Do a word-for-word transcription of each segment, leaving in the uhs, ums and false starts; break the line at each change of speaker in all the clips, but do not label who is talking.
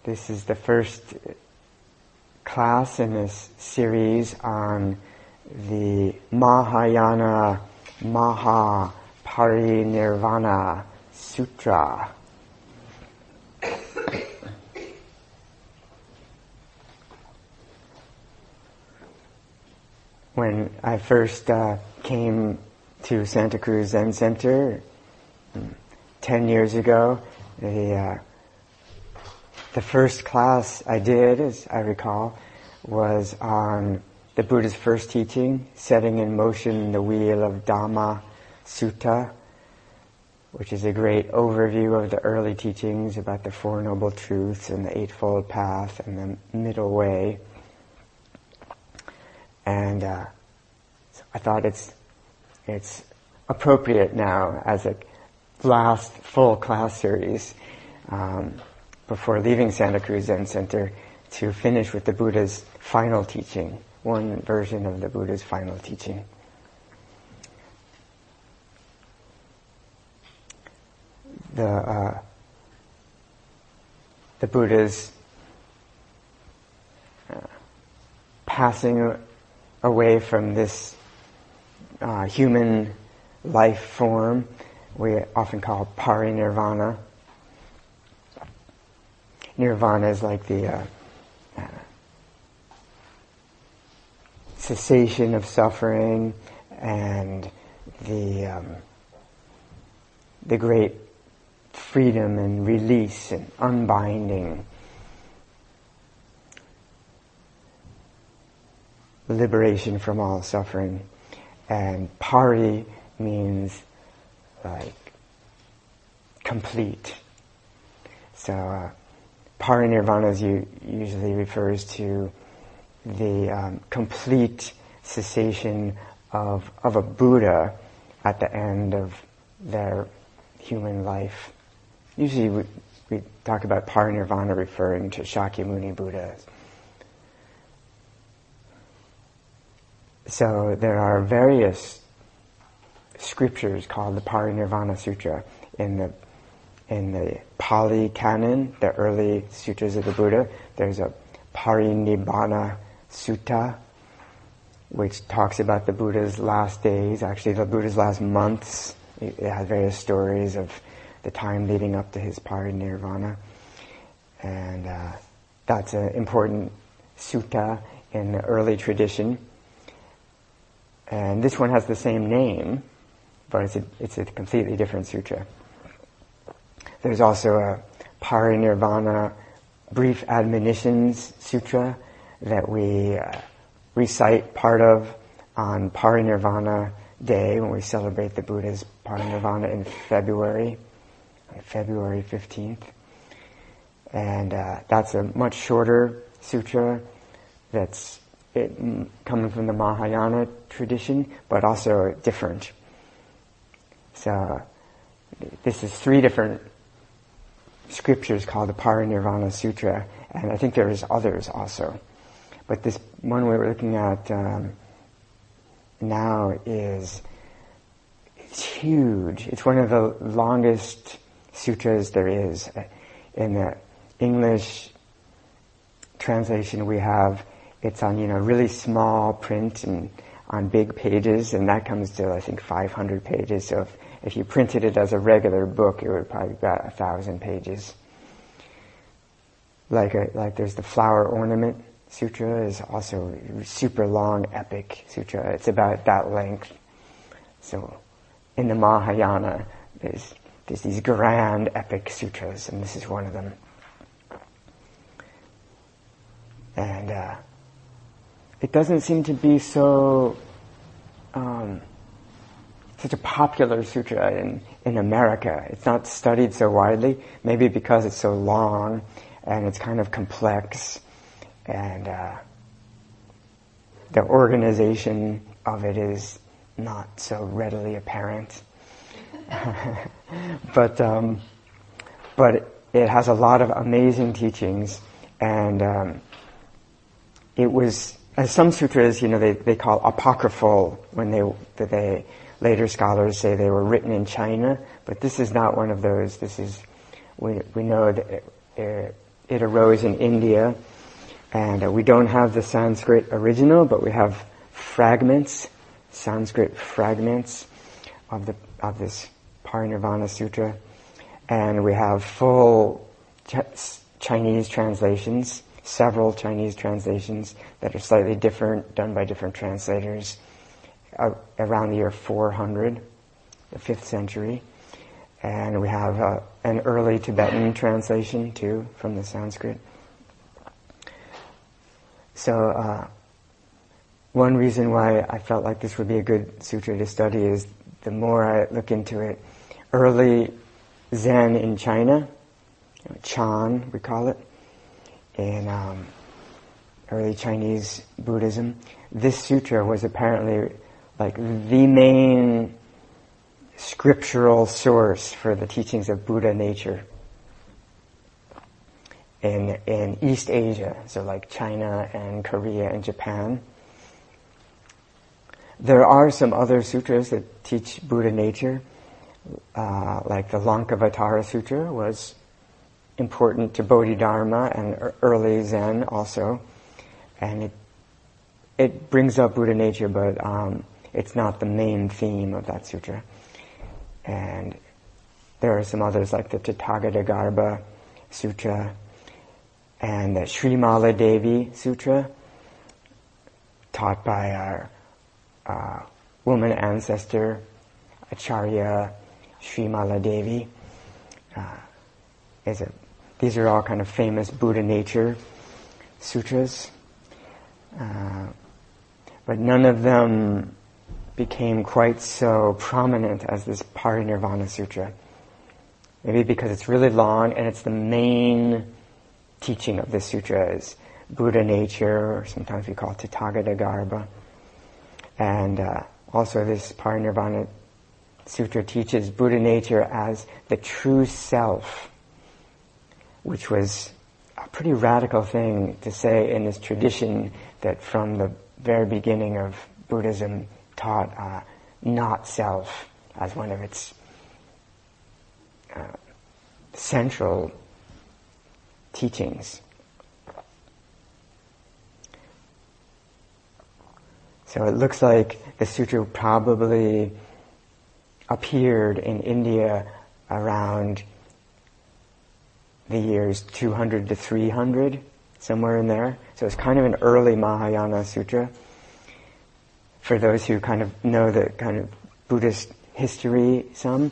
This is the first class in this series on the Mahayana Mahaparinirvana Sutra. When I first uh, came to Santa Cruz Zen Center ten years ago, the uh, the first class I did, as I recall, was on the Buddha's first teaching, Setting in Motion the Wheel of Dhamma Sutta, which is a great overview of the early teachings about the Four Noble Truths and the Eightfold Path and the Middle Way. And uh, so I thought it's it's appropriate now as a last full class series um, before leaving Santa Cruz Zen Center to finish with the Buddha's final teaching, one version of the Buddha's final teaching. The uh, the Buddha's uh, passing away from this uh, human life form, we often call parinirvana. Nirvana is like the uh, uh, cessation of suffering and the um, the great freedom and release and unbinding, liberation from all suffering. And pari means like complete. So uh, parinirvana you, usually refers to the um, complete cessation of of a Buddha at the end of their human life. Usually we, we talk about parinirvana referring to Shakyamuni Buddhas. So there are various scriptures called the Parinirvana Sutra in the in the Pali Canon, the early sutras of the Buddha. There's a Parinibbana Sutta, which talks about the Buddha's last days, actually the Buddha's last months. It has various stories of the time leading up to his parinirvana. And uh, that's an important sutta in the early tradition. And this one has the same name, but it's a, it's a completely different sutra. There's also a Parinirvana Brief Admonitions Sutra that we uh, recite part of on Parinirvana Day when we celebrate the Buddha's Parinirvana in February, on February fifteenth. And uh, that's a much shorter sutra that's it, coming from the Mahayana tradition, but also different. So this is three different scriptures called the Parinirvana Sutra, and I think there's others also. But this one we were looking at um, now is it's huge. It's one of the longest sutras there is. In the English translation we have, it's on, you know, really small print and on big pages, and that comes to, I think, five hundred pages. So if, if you printed it as a regular book, it would probably be about a thousand pages. Like a, like there's the Flower Ornament Sutra is also a super long, epic sutra. It's about that length. So in the Mahayana, there's there's these grand, epic sutras, and this is one of them. And uh, it doesn't seem to be so um, such a popular sutra in, in America. It's not studied so widely, maybe because it's so long and it's kind of complex, and uh, the organization of it is not so readily apparent. but um, but it has a lot of amazing teachings, and um, it was, as some sutras, you know, they, they call apocryphal when they, that they, later scholars say they were written in China, but this is not one of those. This is, we, we know that it, it, it arose in India, and uh, we don't have the Sanskrit original, but we have fragments, Sanskrit fragments of the of this Parinirvana Sutra, and we have full ch- Chinese translations, several Chinese translations that are slightly different, done by different translators, uh, around the year four hundred, the fifth century. And we have uh, an early Tibetan translation, too, from the Sanskrit. So, uh, one reason why I felt like this would be a good sutra to study is the more I look into it, early Zen in China, you know, Chan, we call it, in um, early Chinese Buddhism, this sutra was apparently like the main scriptural source for the teachings of Buddha nature in in East Asia, so like China and Korea and Japan. There are some other sutras that teach Buddha nature, uh, like the Lankavatara Sutra was important to Bodhidharma and early Zen also, and it it brings up Buddha nature, but um, it's not the main theme of that sutra. And there are some others like the Tathagata Sutra and the Srimala Devi Sutra, taught by our uh, woman ancestor, Acharya Srimala Devi. Uh, is a, these are all kind of famous Buddha nature sutras, uh, but none of them became quite so prominent as this Parinirvana Sutra. Maybe because it's really long and it's the main teaching of this sutra is Buddha nature, or sometimes we call it Tathagata. And uh, also this Parinirvana Sutra teaches Buddha nature as the true self, which was a pretty radical thing to say in this tradition that from the very beginning of Buddhism taught uh, not self as one of its uh, central teachings. So it looks like the sutra probably appeared in India around the years two hundred to three hundred, somewhere in there. So it's kind of an early Mahayana sutra. For those who kind of know the kind of Buddhist history some,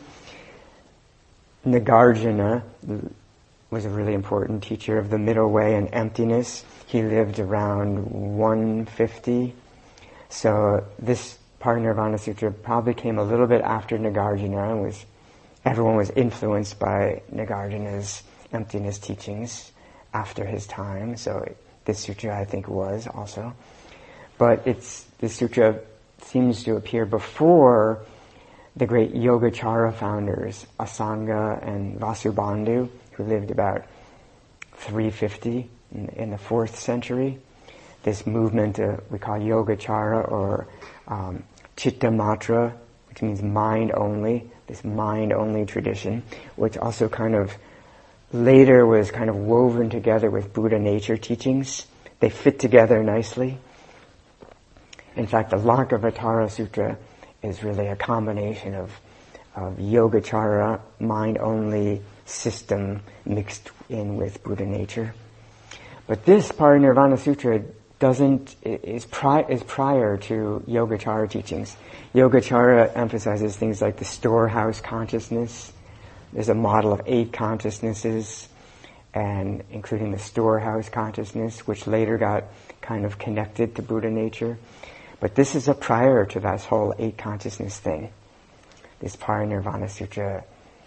Nagarjuna was a really important teacher of the middle way and emptiness. He lived around one fifty. So this Parinirvana Sutra probably came a little bit after Nagarjuna, and was everyone was influenced by Nagarjuna's emptiness teachings after his time. So this sutra, I think, was also. But it's this sutra seems to appear before the great Yogacara founders, Asanga and Vasubandhu, who lived about three fifty in, in the fourth century. This movement uh, we call Yogacara or um, Chittamatra, which means mind only, this mind only tradition, which also kind of later was kind of woven together with Buddha nature teachings. They fit together nicely. In fact, the Lankavatara Sutra is really a combination of, of Yogacara, mind-only system mixed in with Buddha nature. But this Parinirvana Sutra doesn't, is, pri- is prior to Yogacara teachings. Yogacara emphasizes things like the storehouse consciousness. There's a model of eight consciousnesses, and including the storehouse consciousness, which later got kind of connected to Buddha nature. But this is a prior to that whole eight consciousness thing. This Parinirvana Sutra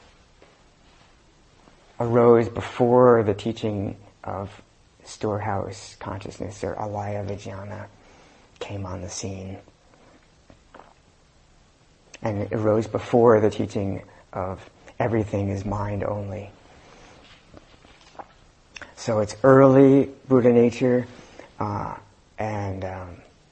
arose before the teaching of storehouse consciousness, or Alaya Vijnana, came on the scene. And it arose before the teaching of everything is mind only. So it's early Buddha nature, uh, and um,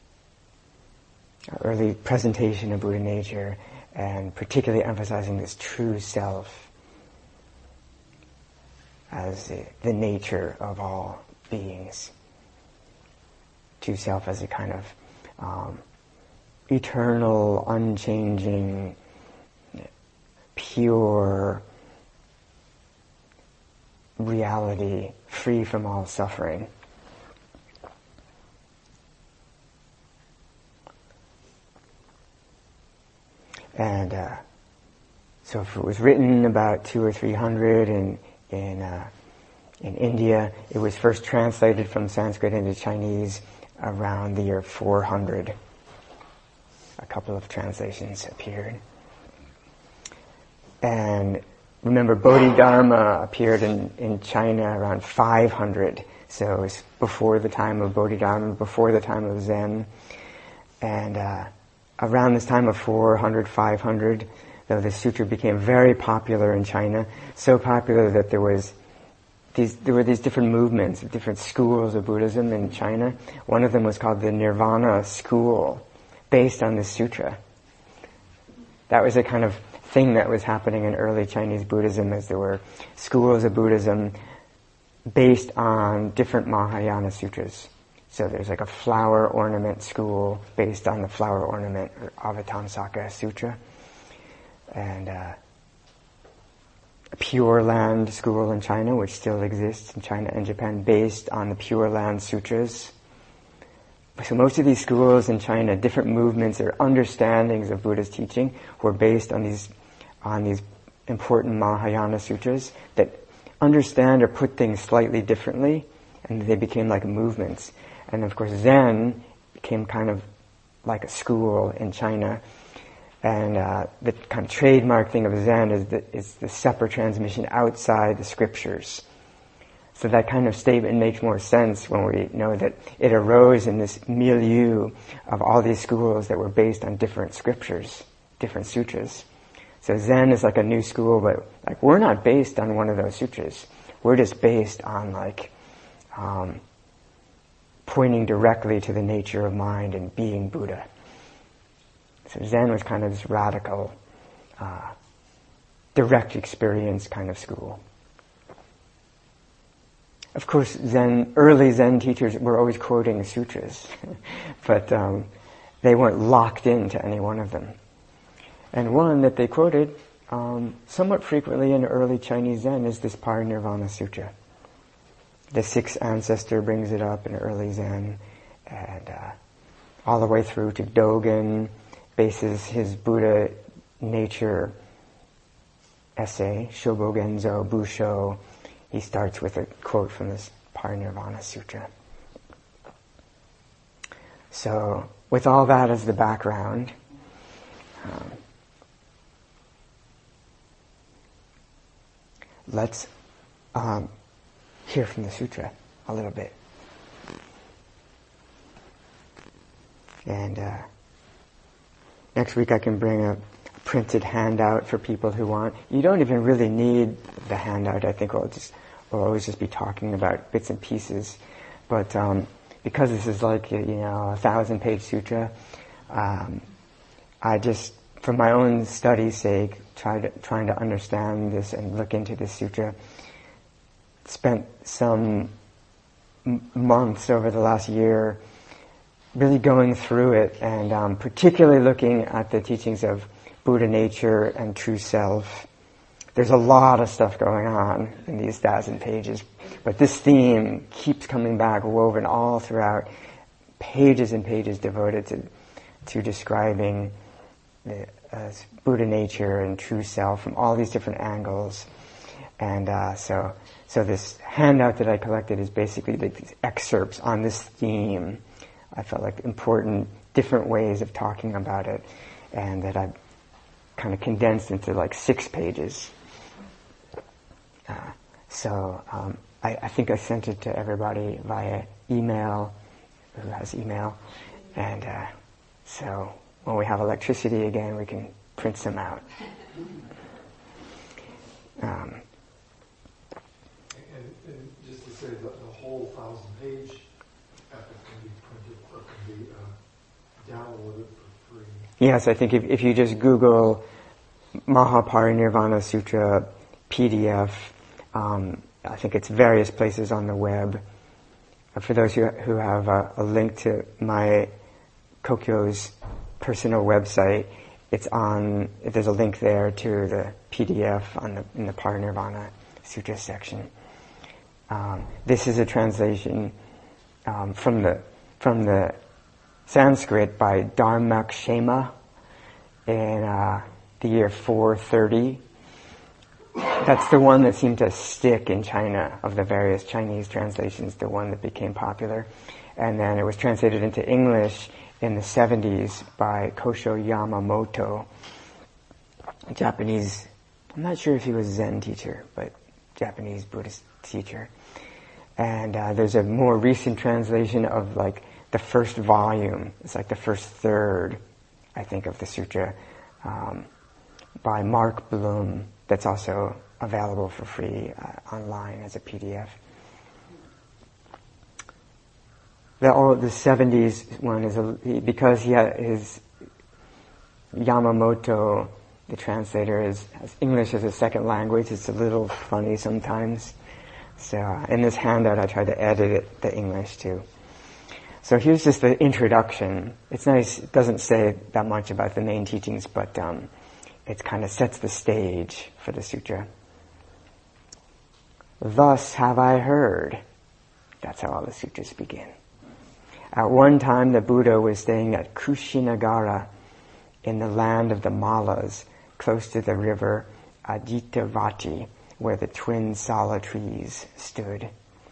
early presentation of Buddha nature, and particularly emphasizing this true self. as the, the nature of all beings. True self as a kind of um, eternal, unchanging, pure reality, free from all suffering. And uh, so if it was written about two or three hundred in in uh, in India, it was first translated from Sanskrit into Chinese around the year four hundred. A couple of translations appeared. And remember, Bodhidharma appeared in, in China around five hundred. So it was before the time of Bodhidharma, before the time of Zen. And uh, around this time of four hundred, five hundred, though the sutra became very popular in China, so popular that there was these, there were these different movements, different schools of Buddhism in China. One of them was called the Nirvana school, based on this sutra. That was a kind of thing that was happening in early Chinese Buddhism, as there were schools of Buddhism based on different Mahayana sutras. So there's like a flower ornament school based on the flower ornament, or Avatamsaka Sutra. And uh, a Pure Land school in China, which still exists in China and Japan, based on the Pure Land Sutras. So most of these schools in China, different movements or understandings of Buddha's teaching, were based on these on these important Mahayana sutras that understand or put things slightly differently, and they became like movements. And of course Zen became kind of like a school in China. And uh, the kind of trademark thing of Zen is the, is the separate transmission outside the scriptures. So that kind of statement makes more sense when we know that it arose in this milieu of all these schools that were based on different scriptures, different sutras. So Zen is like a new school, but like we're not based on one of those sutras. We're just based on like um, pointing directly to the nature of mind and being Buddha. So Zen was kind of this radical, uh, direct experience kind of school. Of course, Zen, early Zen teachers were always quoting sutras, but um, they weren't locked into any one of them. And one that they quoted um, somewhat frequently in early Chinese Zen is this Parinirvana Sutra. The sixth ancestor brings it up in early Zen, and uh, all the way through to Dogen bases his Buddha nature essay, Shobogenzo Busho. He starts with a quote from this Parinirvana Sutra. So, with all that as the background, um, let's um, hear from the sutra a little bit. And uh, next week I can bring a printed handout for people who want. You don't even really need the handout. I think we'll just we'll always just be talking about bits and pieces. But um, because this is like a, you know a thousand page sutra, um, I just, for my own study's sake, tried trying to understand this and look into this sutra. Spent some m- months over the last year really going through it, and um, particularly looking at the teachings of Buddha nature and true self. There's a lot of stuff going on in these thousand pages, but this theme keeps coming back, woven all throughout, pages and pages devoted to to describing the uh, Buddha nature and true self from all these different angles. And uh, so, so this handout that I collected is basically like these excerpts on this theme. I felt like important, different ways of talking about it, and that I kind of condensed into like six pages. Uh, so um, I, I think I sent it to everybody via email, who has email, and uh, so when we have electricity again, we can print some out. Um,
and, and just to say that the whole thousand page epic can be printed or can be uh, downloaded for free.
Yes, I think if, if you just Google Mahaparinirvana Sutra P D F, um, I think it's various places on the web. For those who, who have a, a link to my Kokyo's personal website, it's on, there's a link there to the P D F on the, in the Parinirvana Sutra section. Um, this is a translation um, from the from the Sanskrit by Dharmakshema in uh, the year four thirty. That's the one that seemed to stick in China of the various Chinese translations, the one that became popular. And then it was translated into English in the seventies by Kosho Yamamoto, a Japanese, I'm not sure if he was a Zen teacher, but Japanese Buddhist teacher. And uh, there's a more recent translation of like the first volume. It's like the first third, I think, of the sutra um, by Mark Bloom. That's also available for free uh, online as a P D F. The, all, the seventies one is a, he, because he had his Yamamoto, the translator, is has English as a second language. It's a little funny sometimes. So uh, in this handout, I tried to edit it, the English too. So here's just the introduction. It's nice. It doesn't say that much about the main teachings, but um, it kind of sets the stage for the sutra. Thus have I heard. That's how all the sutras begin. At one time, the Buddha was staying at Kushinagara in the land of the Mallas, close to the river Aditavati, where the twin Sala trees stood.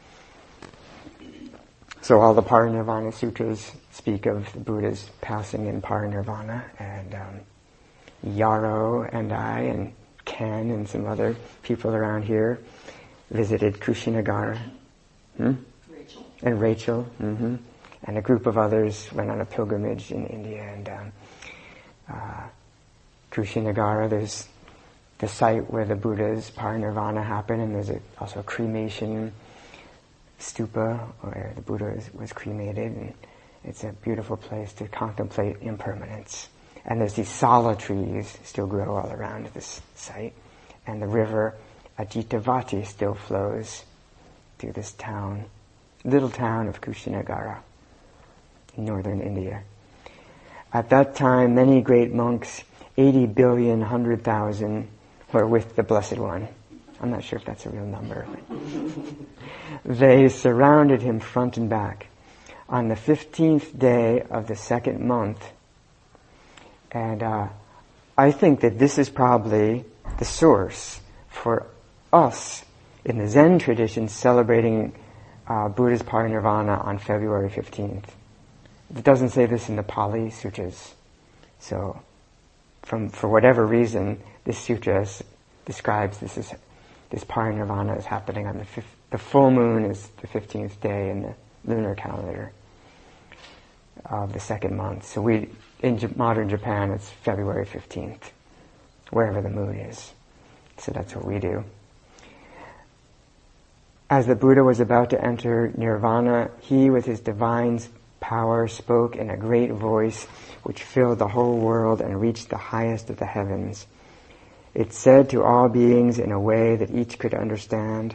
So all the Parinirvana sutras speak of the Buddha's passing in Parinirvana, and um, Yarrow and I and Ken and some other people around here visited Kushinagara. Hmm?
Rachel.
And Rachel. Mm-hmm. And a group of others went on a pilgrimage in India. And um, uh, Kushinagara, there's the site where the Buddha's Parinirvana happened, and there's a, also a cremation stupa where the Buddha was, was cremated, and it's a beautiful place to contemplate impermanence. And there's these Sala trees still grow all around this site, and the river Aditavati still flows through this town, little town of Kushinagara in northern India. At that time, many great monks, eighty billion, one hundred thousand, were with the Blessed One. I'm not sure if that's a real number. They surrounded him front and back. On the fifteenth day of the second month, and uh, I think that this is probably the source for us in the Zen tradition celebrating uh, Buddha's Parinirvana on February fifteenth. It doesn't say this in the Pali Sutras. So, from for whatever reason, this sutra describes this as this Parinirvana is happening on the fifth, the full moon is the fifteenth day in the lunar calendar of the second month. So we, in J- modern Japan, it's February fifteenth, wherever the moon is. So that's what we do. As the Buddha was about to enter nirvana, he with his divine power spoke in a great voice which filled the whole world and reached the highest of the heavens. It said to all beings in a way that each could understand.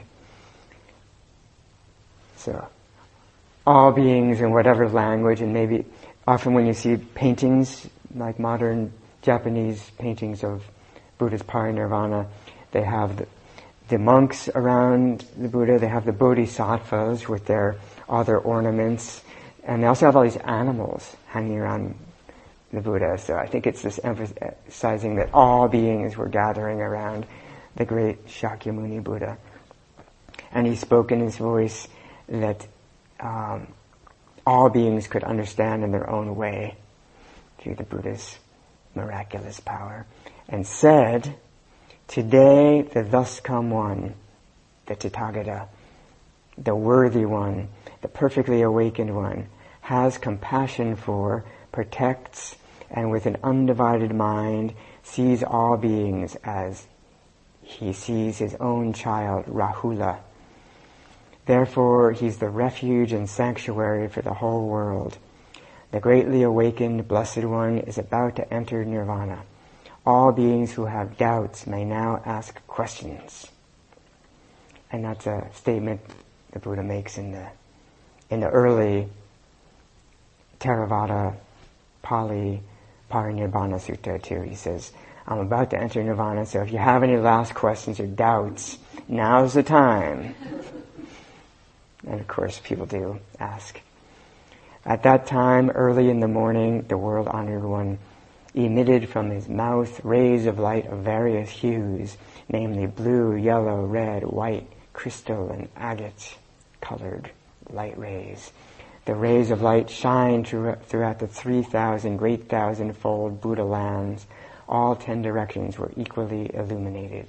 So, all beings in whatever language, and maybe often when you see paintings, like modern Japanese paintings of Buddha's Parinirvana, they have the, the monks around the Buddha, they have the bodhisattvas with their all their ornaments, and they also have all these animals hanging around the Buddha. So I think it's this emphasizing that all beings were gathering around the great Shakyamuni Buddha. And he spoke in his voice that um, all beings could understand in their own way through the Buddha's miraculous power, and said, "Today the thus come one, the Tathagata, the worthy one, the perfectly awakened one, has compassion for, protects, and with an undivided mind sees all beings as he sees his own child, Rahula. Therefore, he's the refuge and sanctuary for the whole world. The greatly awakened Blessed One is about to enter nirvana. All beings who have doubts may now ask questions." and that's a statement the Buddha makes in the in the early Theravada Pali Parinibbana Sutta too. He says, I'm about to enter nirvana, so if you have any last questions or doubts, now's the time. And of course people do ask. At that time, early in the morning, the world-honored one emitted from his mouth rays of light of various hues, namely blue, yellow, red, white, crystal, and agate-colored light rays. The rays of light shine throughout the three thousand great thousand-fold Buddha lands. All ten directions were equally illuminated.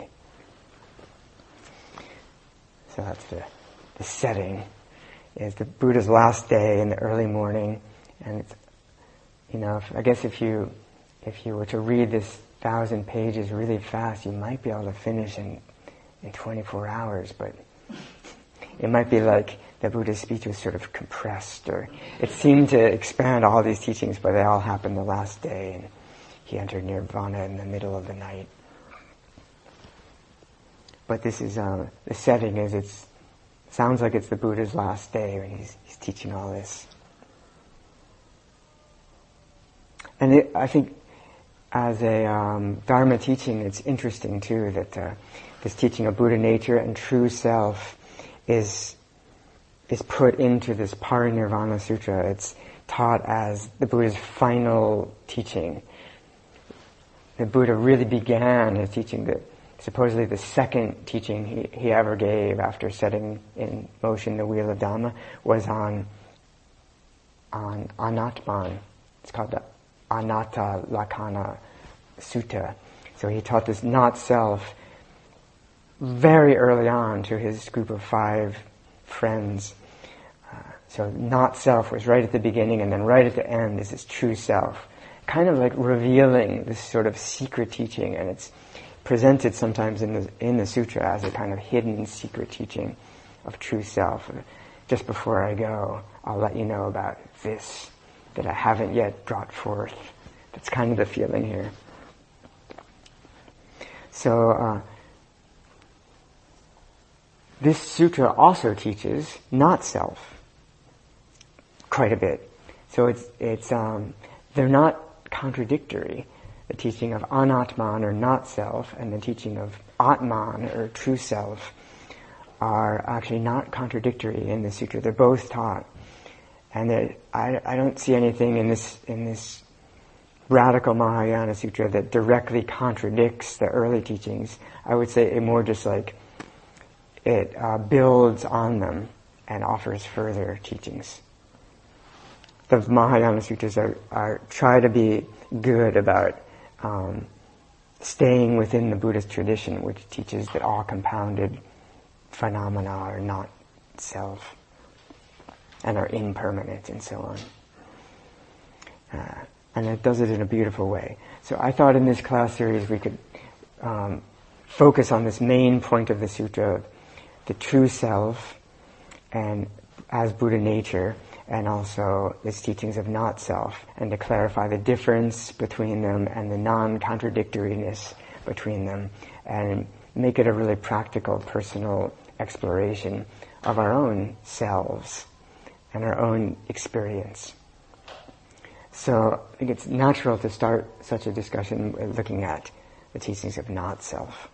So that's the, the setting. Is the Buddha's last day in the early morning, and it's, you know, if, I guess if you if you were to read this thousand pages really fast, you might be able to finish in in twenty-four hours, but it might be like the Buddha's speech was sort of compressed, or it seemed to expand all these teachings, but they all happened the last day, and he entered nirvana in the middle of the night. But this is uh, the setting is it's. Sounds like it's the Buddha's last day when he's, he's teaching all this. And it, I think as a um, Dharma teaching, it's interesting too that uh, this teaching of Buddha nature and true self is is put into this Parinirvana Sutra. It's taught as the Buddha's final teaching. The Buddha really began his teaching that supposedly the second teaching he, he ever gave after setting in motion the wheel of Dhamma was on on Anatman. It's called the Anatta Lakkhana Sutta. So he taught this not self very early on to his group of five friends. Uh, so not self was right at the beginning, and then right at the end is this true self. Kind of like revealing this sort of secret teaching, and it's presented sometimes in the in the sutra as a kind of hidden secret teaching of true self. Just before I go, I'll let you know about this that I haven't yet brought forth. That's kind of the feeling here. So uh, this sutra also teaches not self quite a bit. So it's it's um, they're not contradictory. The teaching of anatman, or not self, and the teaching of atman, or true self, are actually not contradictory in the sutra. They're both taught, and I, I don't see anything in this in this radical Mahayana sutra that directly contradicts the early teachings. I would say it more just like it uh, builds on them and offers further teachings. The Mahayana sutras are, are try to be good about Um, staying within the Buddhist tradition, which teaches that all compounded phenomena are not self and are impermanent and so on. Uh, and it does it in a beautiful way. So I thought in this class series we could um, focus on this main point of the sutra, the true self, and as Buddha nature, and also its teachings of not self, and to clarify the difference between them and the non-contradictoriness between them, and make it a really practical, personal exploration of our own selves and our own experience. So I think it's natural to start such a discussion with looking at the teachings of not self,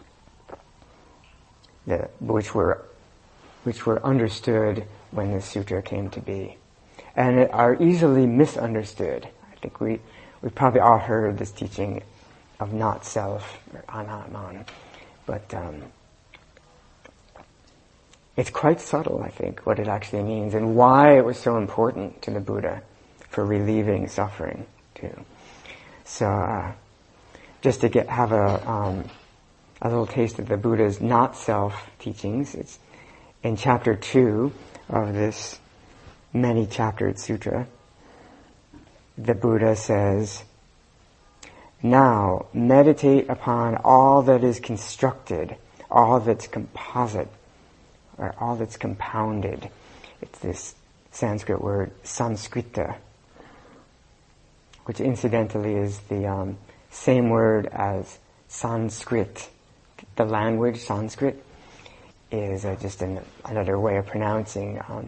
the, which were which were understood when this sutra came to be, and are easily misunderstood. I think we we probably all heard this teaching of not self, or anatman, but um, it's quite subtle, I think, what it actually means and why it was so important to the Buddha for relieving suffering too. So uh, just to get have a um, a little taste of the Buddha's not self teachings, it's in chapter two of this many-chaptered sutra. The Buddha says, "Now meditate upon all that is constructed, all that's composite, or all that's compounded." It's this Sanskrit word, samskrita, which incidentally is the um, same word as Sanskrit, the language Sanskrit. is uh, just an, another way of pronouncing um,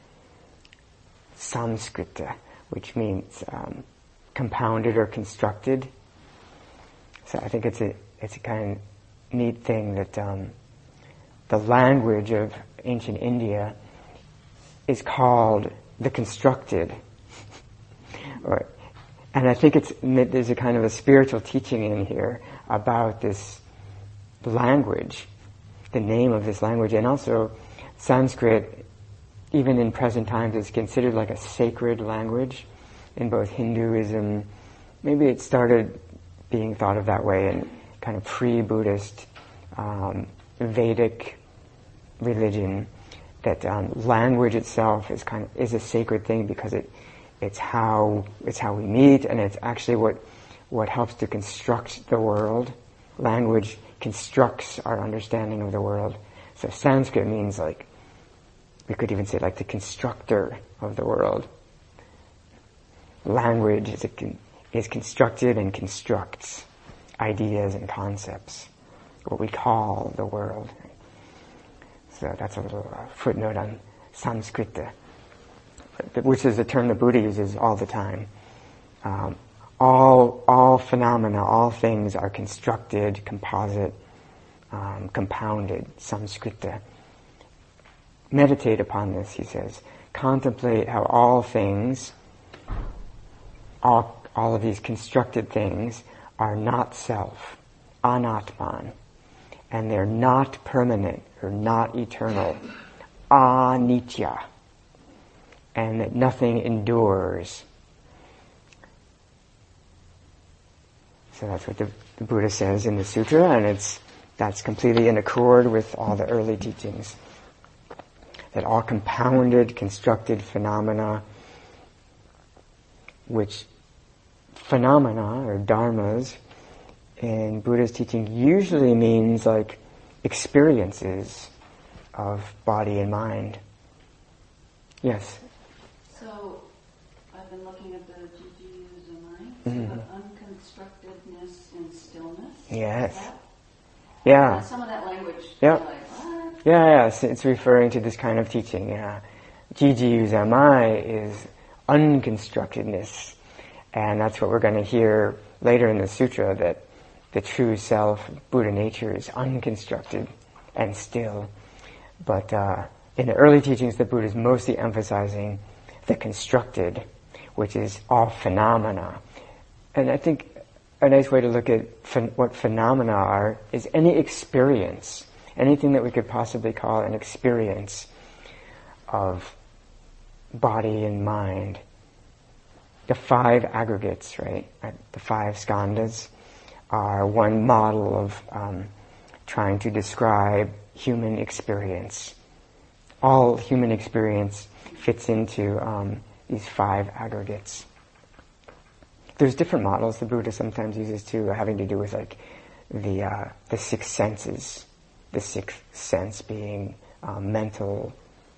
Samskrita, which means um, compounded or constructed. So I think it's a it's a kind of neat thing that um, the language of ancient India is called the constructed, or, and I think it's there's a kind of a spiritual teaching in here about this language, the name of this language, and also Sanskrit, even in present times, is considered like a sacred language in both Hinduism. Maybe it started being thought of that way in kind of pre-Buddhist, um, Vedic religion, that um, language itself is kind of is a sacred thing because it it's how it's how we meet, and it's actually what what helps to construct the world. Language constructs our understanding of the world. So Sanskrit means like, we could even say like the constructor of the world. Language is, a, is constructed and constructs ideas and concepts, what we call the world. So that's a little uh, footnote on Samskrita, which is a term the Buddha uses all the time. Um, all all phenomena, all things are constructed, composite, um, compounded, Samskrita. Meditate upon this, he says. Contemplate how all things, all all of these constructed things, are not self, anatman, and they're not permanent or not eternal, anitya, and that nothing endures. So that's what the, the Buddha says in the sutra, and it's that's completely in accord with all the early teachings. That all compounded, constructed phenomena, which phenomena or dharmas in Buddha's teaching usually means like experiences of body and mind. Yes?
So, I've been looking at the G G Uzumai,
Mm-hmm.
so the unconstructedness and stillness.
Yes.
That,
Yeah.
uh, some of that language,
Yep.
you're like, what?
Yeah, yeah, it's, it's referring to this kind of teaching, yeah. Jiji Uzamai is unconstructedness, and that's what we're going to hear later in the sutra, that the true self, Buddha nature, is unconstructed and still. But uh, in the early teachings, the Buddha is mostly emphasizing the constructed, which is all phenomena. And I think a nice way to look at ph- what phenomena are is any experience, anything that we could possibly call an experience of body and mind. The five aggregates, right? The five skandhas are one model of um, trying to describe human experience. All human experience fits into um, these five aggregates. There's different models the Buddha sometimes uses too, having to do with like the uh, the six senses. The sixth sense being um, mental,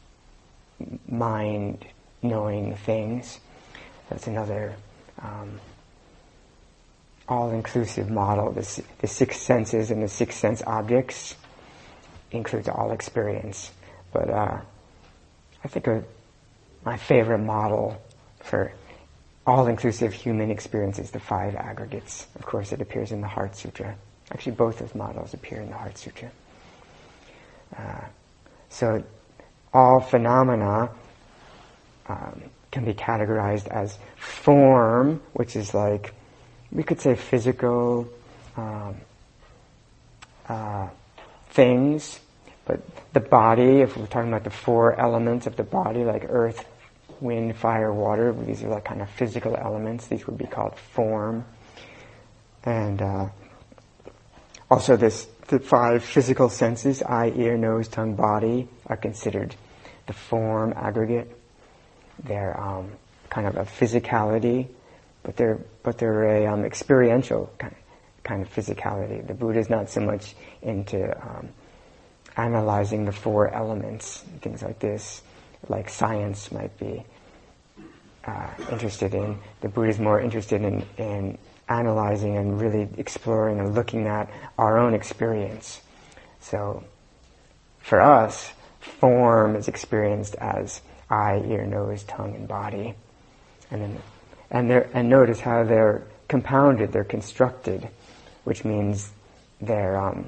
mind, knowing things. That's another um, all-inclusive model. The, the six senses and the six sense objects includes all experience. But uh, I think a, my favorite model for all-inclusive human experience is the five aggregates. Of course, it appears in the Heart Sutra. Actually, both those models appear in the Heart Sutra. Uh, so all phenomena um, can be categorized as form, which is like, we could say physical um, uh, things, but the body, if we're talking about the four elements of the body, like earth, wind, fire, water, these are like kind of physical elements. These would be called form. And uh, also this, the five physical senses, eye, ear, nose, tongue, body, are considered the form aggregate. They're um, kind of a physicality, but they're but they're a um, experiential kind of, kind of physicality. The Buddha is not so much into um, analyzing the four elements, things like this, like science might be uh, interested in. The Buddha is more interested in, in analyzing and really exploring and looking at our own experience. So for us, form is experienced as eye, ear, nose, tongue, and body. And then, and they're, and notice how they're compounded, they're constructed, which means they're, um,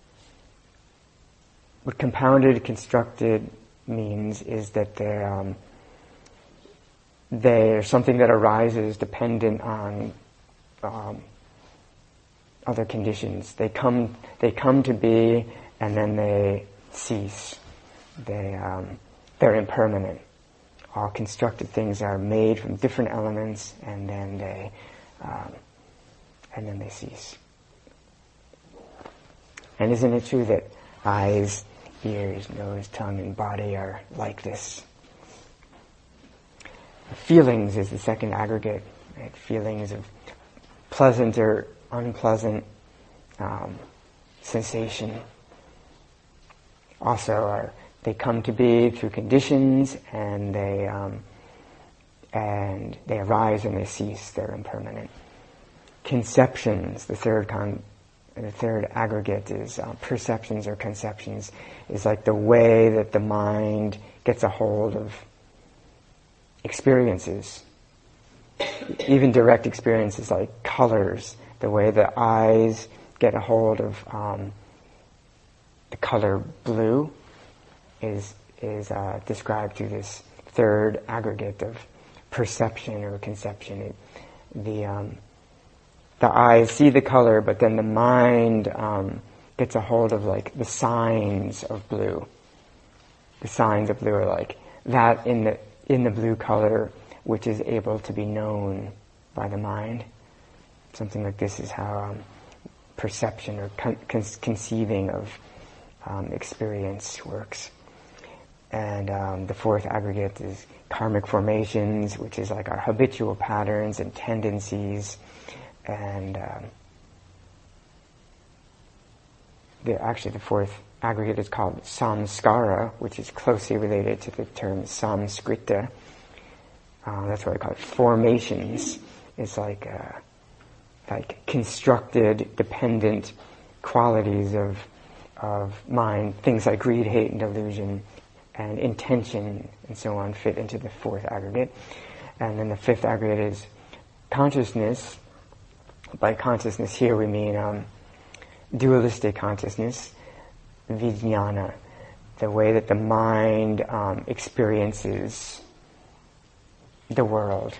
what compounded, constructed means is that they're, um, they're something that arises dependent on um, other conditions. They come, they come to be, and then they cease. They, um, they're impermanent. All constructed things are made from different elements, and then they, um, and then they cease. And isn't it true that eyes, ears, nose, tongue, and body are like this? Feelings is the second aggregate. Right? Feelings of pleasant or unpleasant um, sensation also are, they come to be through conditions, and they um, and they arise and they cease. They're impermanent. Conceptions, the third con, the third aggregate is uh, perceptions or conceptions. Is like the way that the mind gets a hold of experiences, even direct experiences like colors. The way the eyes get a hold of um, the color blue is is uh, described through this third aggregate of perception or conception. It, the um, the eyes see the color, but then the mind um, gets a hold of like the signs of blue. The signs of blue are like that in the in the blue color, which is able to be known by the mind. Something like this is how um, perception or con- con- conceiving of um, experience works. And um, the fourth aggregate is karmic formations, which is like our habitual patterns and tendencies. And um, the, actually the fourth aggregate is called samskara, which is closely related to the term samskrita. Uh, that's what I call it. Formations. It's like uh, like constructed, dependent qualities of of mind. Things like greed, hate, and delusion, and intention, and so on, fit into the fourth aggregate. And then the fifth aggregate is consciousness. By consciousness here we mean um, dualistic consciousness, vijnana, the way that the mind um, experiences the world,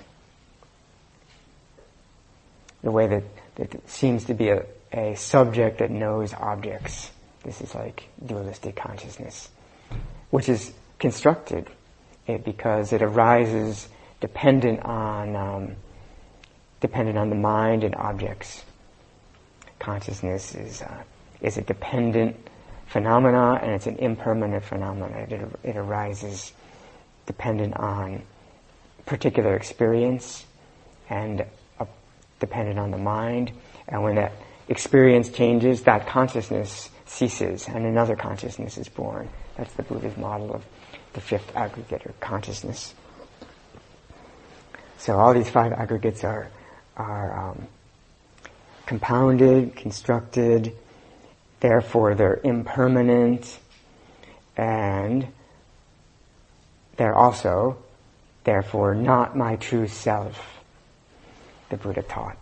the way that, that it seems to be a, a subject that knows objects. This is like dualistic consciousness, which is constructed it, because it arises dependent on um, dependent on the mind and objects. Consciousness is uh, is a dependent phenomena, and it's an impermanent phenomena. It, it arises dependent on particular experience and uh, dependent on the mind. And when that experience changes, that consciousness ceases and another consciousness is born. That's the Buddha's model of the fifth aggregate, or consciousness. So all these five aggregates are are um, compounded, constructed, therefore they're impermanent, and they're also, therefore, not my true self, the Buddha taught.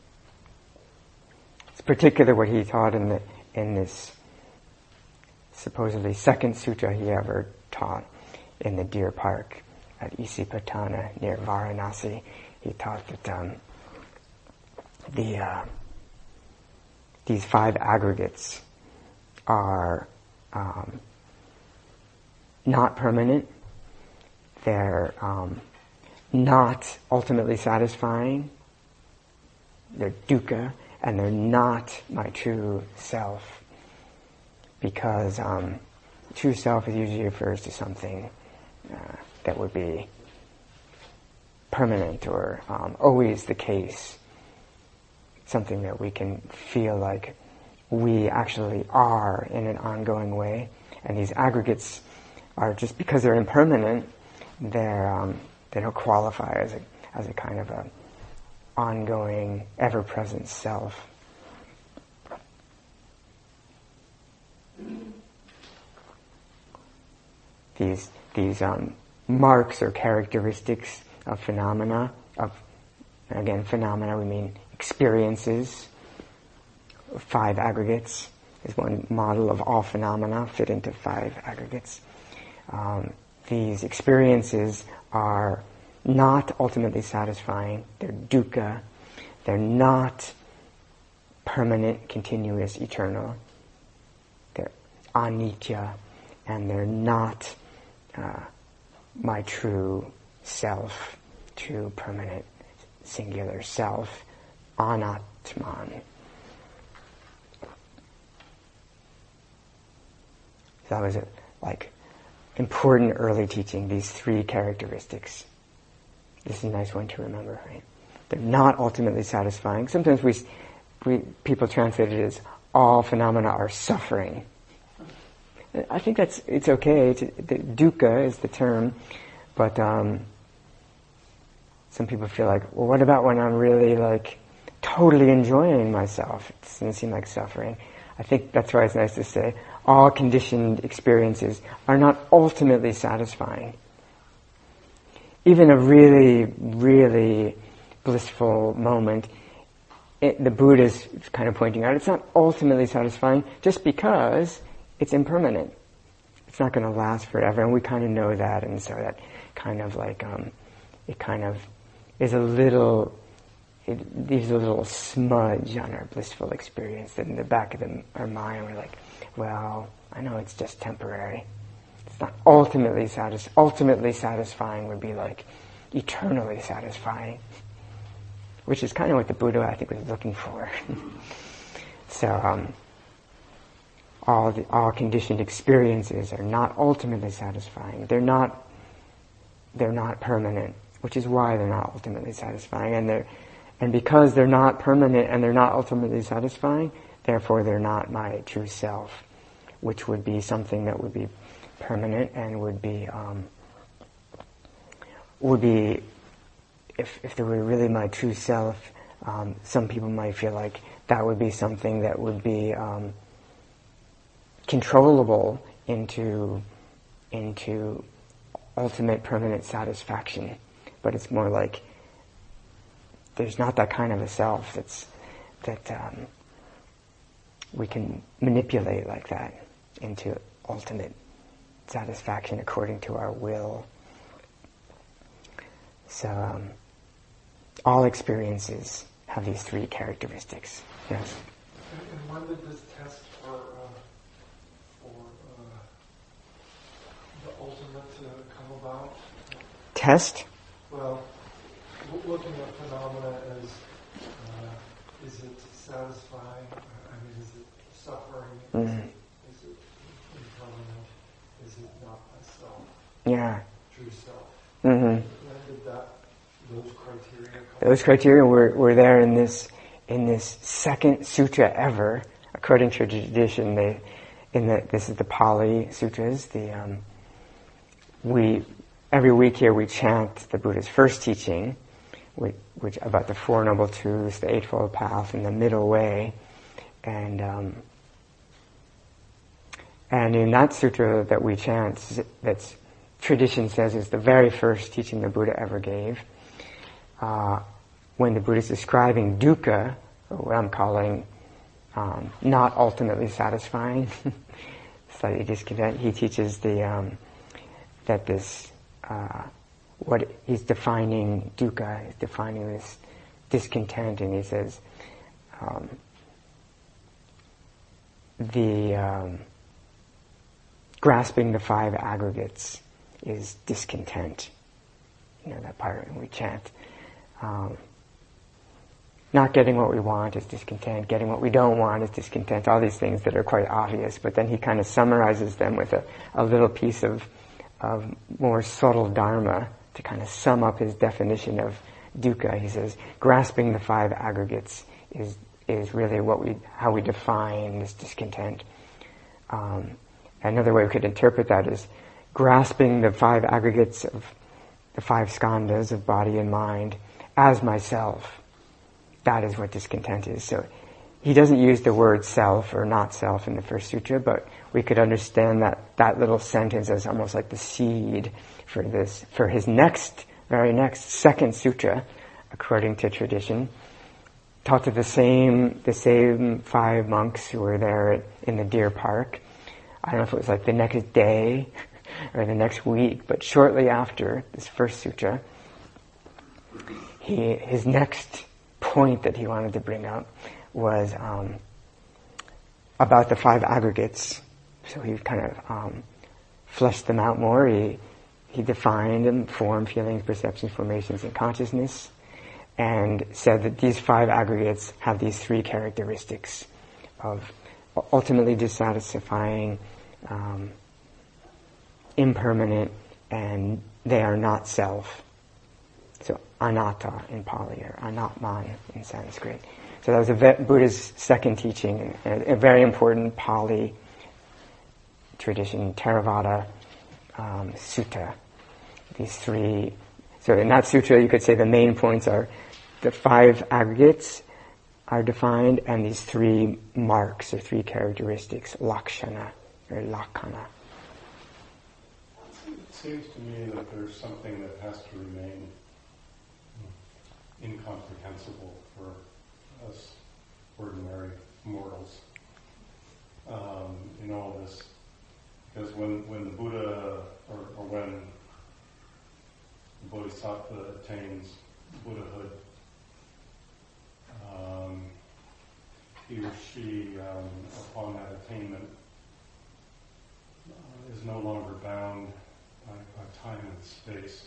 It's particular what he taught in the in this supposedly second sutra he ever taught in the deer park at Isipatana near Varanasi. He taught that um, the uh, these five aggregates are um, not permanent. They're um, not ultimately satisfying. They're dukkha, and they're not my true self. Because um, true self is usually refers to something uh, that would be permanent or um, always the case. Something that we can feel like we actually are in an ongoing way. And these aggregates are, just because they're impermanent, they're um, they don't qualify as a as a kind of a ongoing, ever-present self. these these um, marks or characteristics of phenomena, of, again, phenomena, we mean experiences. Five aggregates is one model of all phenomena fit into five aggregates. Um, these experiences are not ultimately satisfying. They're dukkha. They're not permanent, continuous, eternal. They're anicca, and they're not uh, my true self, true permanent singular self, anatman. That was a, like important early teaching, these three characteristics. This is a nice one to remember, right? They're not ultimately satisfying. Sometimes we, we people translate it as all phenomena are suffering. I think that's, it's okay. It's, the dukkha is the term, but um, some people feel like, well, what about when I'm really like totally enjoying myself? It doesn't seem like suffering. I think that's why it's nice to say all conditioned experiences are not ultimately satisfying. Even a really, really blissful moment, it, the Buddha is kind of pointing out, it's not ultimately satisfying just because it's impermanent. It's not going to last forever, and we kind of know that, and so that kind of like, um, it kind of is a little, it leaves a little smudge on our blissful experience that in the back of the, our mind we're like, well, I know it's just temporary. It's not ultimately satis- ultimately satisfying would be like eternally satisfying, which is kind of what the Buddha, I think, was looking for. So, um, all the, all conditioned experiences are not ultimately satisfying. They're not, they're not permanent, which is why they're not ultimately satisfying. And they're, and because they're not permanent and they're not ultimately satisfying, therefore they're not my true self, which would be something that would be permanent and would be, um, would be, if if there were really my true self, um, some people might feel like that would be something that would be um, controllable into into ultimate permanent satisfaction. But it's more like there's not that kind of a self that's that um, we can manipulate like that into ultimate satisfaction according to our will. So um, all experiences have these three characteristics. Yes.
And, and when did this test for uh, for uh, the ultimate uh, come about?
Test?
Well, w- looking at phenomena as uh, is it satisfying? I mean, is it suffering?
Mm.
Is it, is it impermanent? Is it not myself?
Yeah.
True self.
Mm-hmm.
When did that, those criteria come?
Those criteria were, were there in this in this second sutra ever, according to tradition. They, in the this is the Pali Sutras. The um, we every week here we chant the Buddha's first teaching, which, which about the Four Noble Truths, the Eightfold Path, and the Middle Way, and um, and in that sutra that we chant, that's tradition says is the very first teaching the Buddha ever gave. Uh, when the Buddha is describing dukkha, or what I'm calling um, not ultimately satisfying, slightly discontent, he teaches the um, that this uh, what he's defining dukkha, he's defining this discontent, and he says um, the um, grasping the five aggregates is discontent. You know that part when we chant. Um, not getting what we want is discontent. Getting what we don't want is discontent. All these things that are quite obvious, but then he kind of summarizes them with a, a little piece of, of more subtle dharma to kind of sum up his definition of dukkha. He says, grasping the five aggregates is is really what we how we define this discontent. Um, another way we could interpret that is grasping the five aggregates of the five skandhas of body and mind as myself. That is what discontent is. So he doesn't use the word self or not self in the first sutra, but we could understand that, that little sentence as almost like the seed for this, for his next, very next, second sutra, according to tradition. Taught to the same, the same five monks who were there in the deer park. I don't know if it was like the next day or the next week, but shortly after this first sutra, he, his next point that he wanted to bring up was um, about the five aggregates. So he kind of um, fleshed them out more. He he defined them: form, feelings, perceptions, formations, and consciousness, and said that these five aggregates have these three characteristics of ultimately dissatisfying, um, impermanent, and they are not self. So anatta in Pali, or anatman in Sanskrit. So that was a Buddha's second teaching, a, a very important Pali tradition, Theravada um, Sutta. These three, so in that sutra you could say the main points are the five aggregates are defined, and these three marks or three characteristics, lakshana or lakkhana.
It seems to me that there's something that has to remain incomprehensible for us ordinary mortals um, in all this. Because when, when the Buddha, or, or when the Bodhisattva attains Buddhahood, um, he or she, um, upon that attainment, uh, is no longer bound by, by time and space.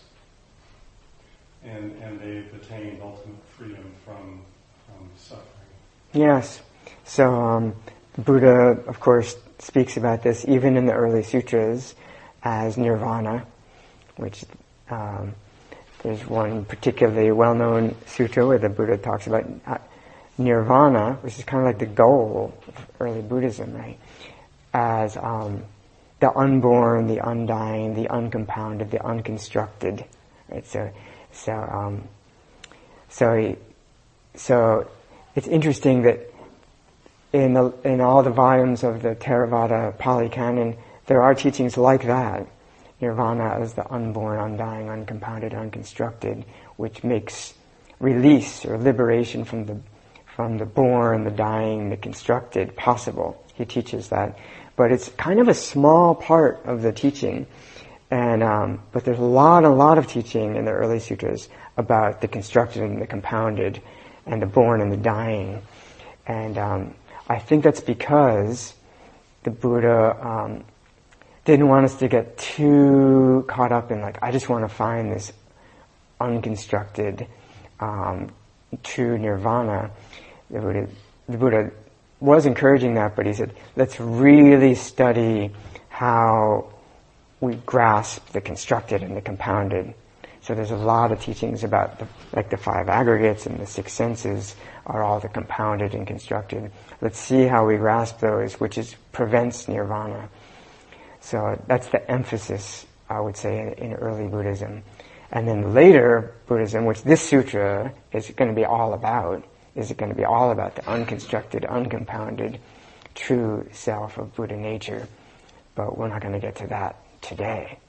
And, and they've attained ultimate freedom from, from suffering.
Yes. So um, the Buddha, of course, speaks about this even in the early sutras as nirvana, which um, there's one particularly well-known sutra where the Buddha talks about uh, nirvana, which is kind of like the goal of early Buddhism, right? As um, the unborn, the undying, the uncompounded, the unconstructed, right? So, so, um, so, he, so it's interesting that in the, in all the volumes of the Theravada Pali Canon, there are teachings like that. Nirvana as the unborn, undying, uncompounded, unconstructed, which makes release or liberation from the from the born, the dying, the constructed possible. He teaches that, but it's kind of a small part of the teaching. And um, but there's a lot, a lot of teaching in the early sutras about the constructed and the compounded, and the born and the dying. And um, I think that's because the Buddha um, didn't want us to get too caught up in like, I just want to find this unconstructed, um, true nirvana. The Buddha, the Buddha was encouraging that, but he said, let's really study how we grasp the constructed and the compounded. So there's a lot of teachings about the, like the five aggregates and the six senses are all the compounded and constructed. Let's see how we grasp those, which is prevents nirvana. So that's the emphasis, I would say, in, in early Buddhism. And then later Buddhism, which this sutra is going to be all about, is going to be all about the unconstructed, uncompounded, true self of Buddha nature. But we're not going to get to that today.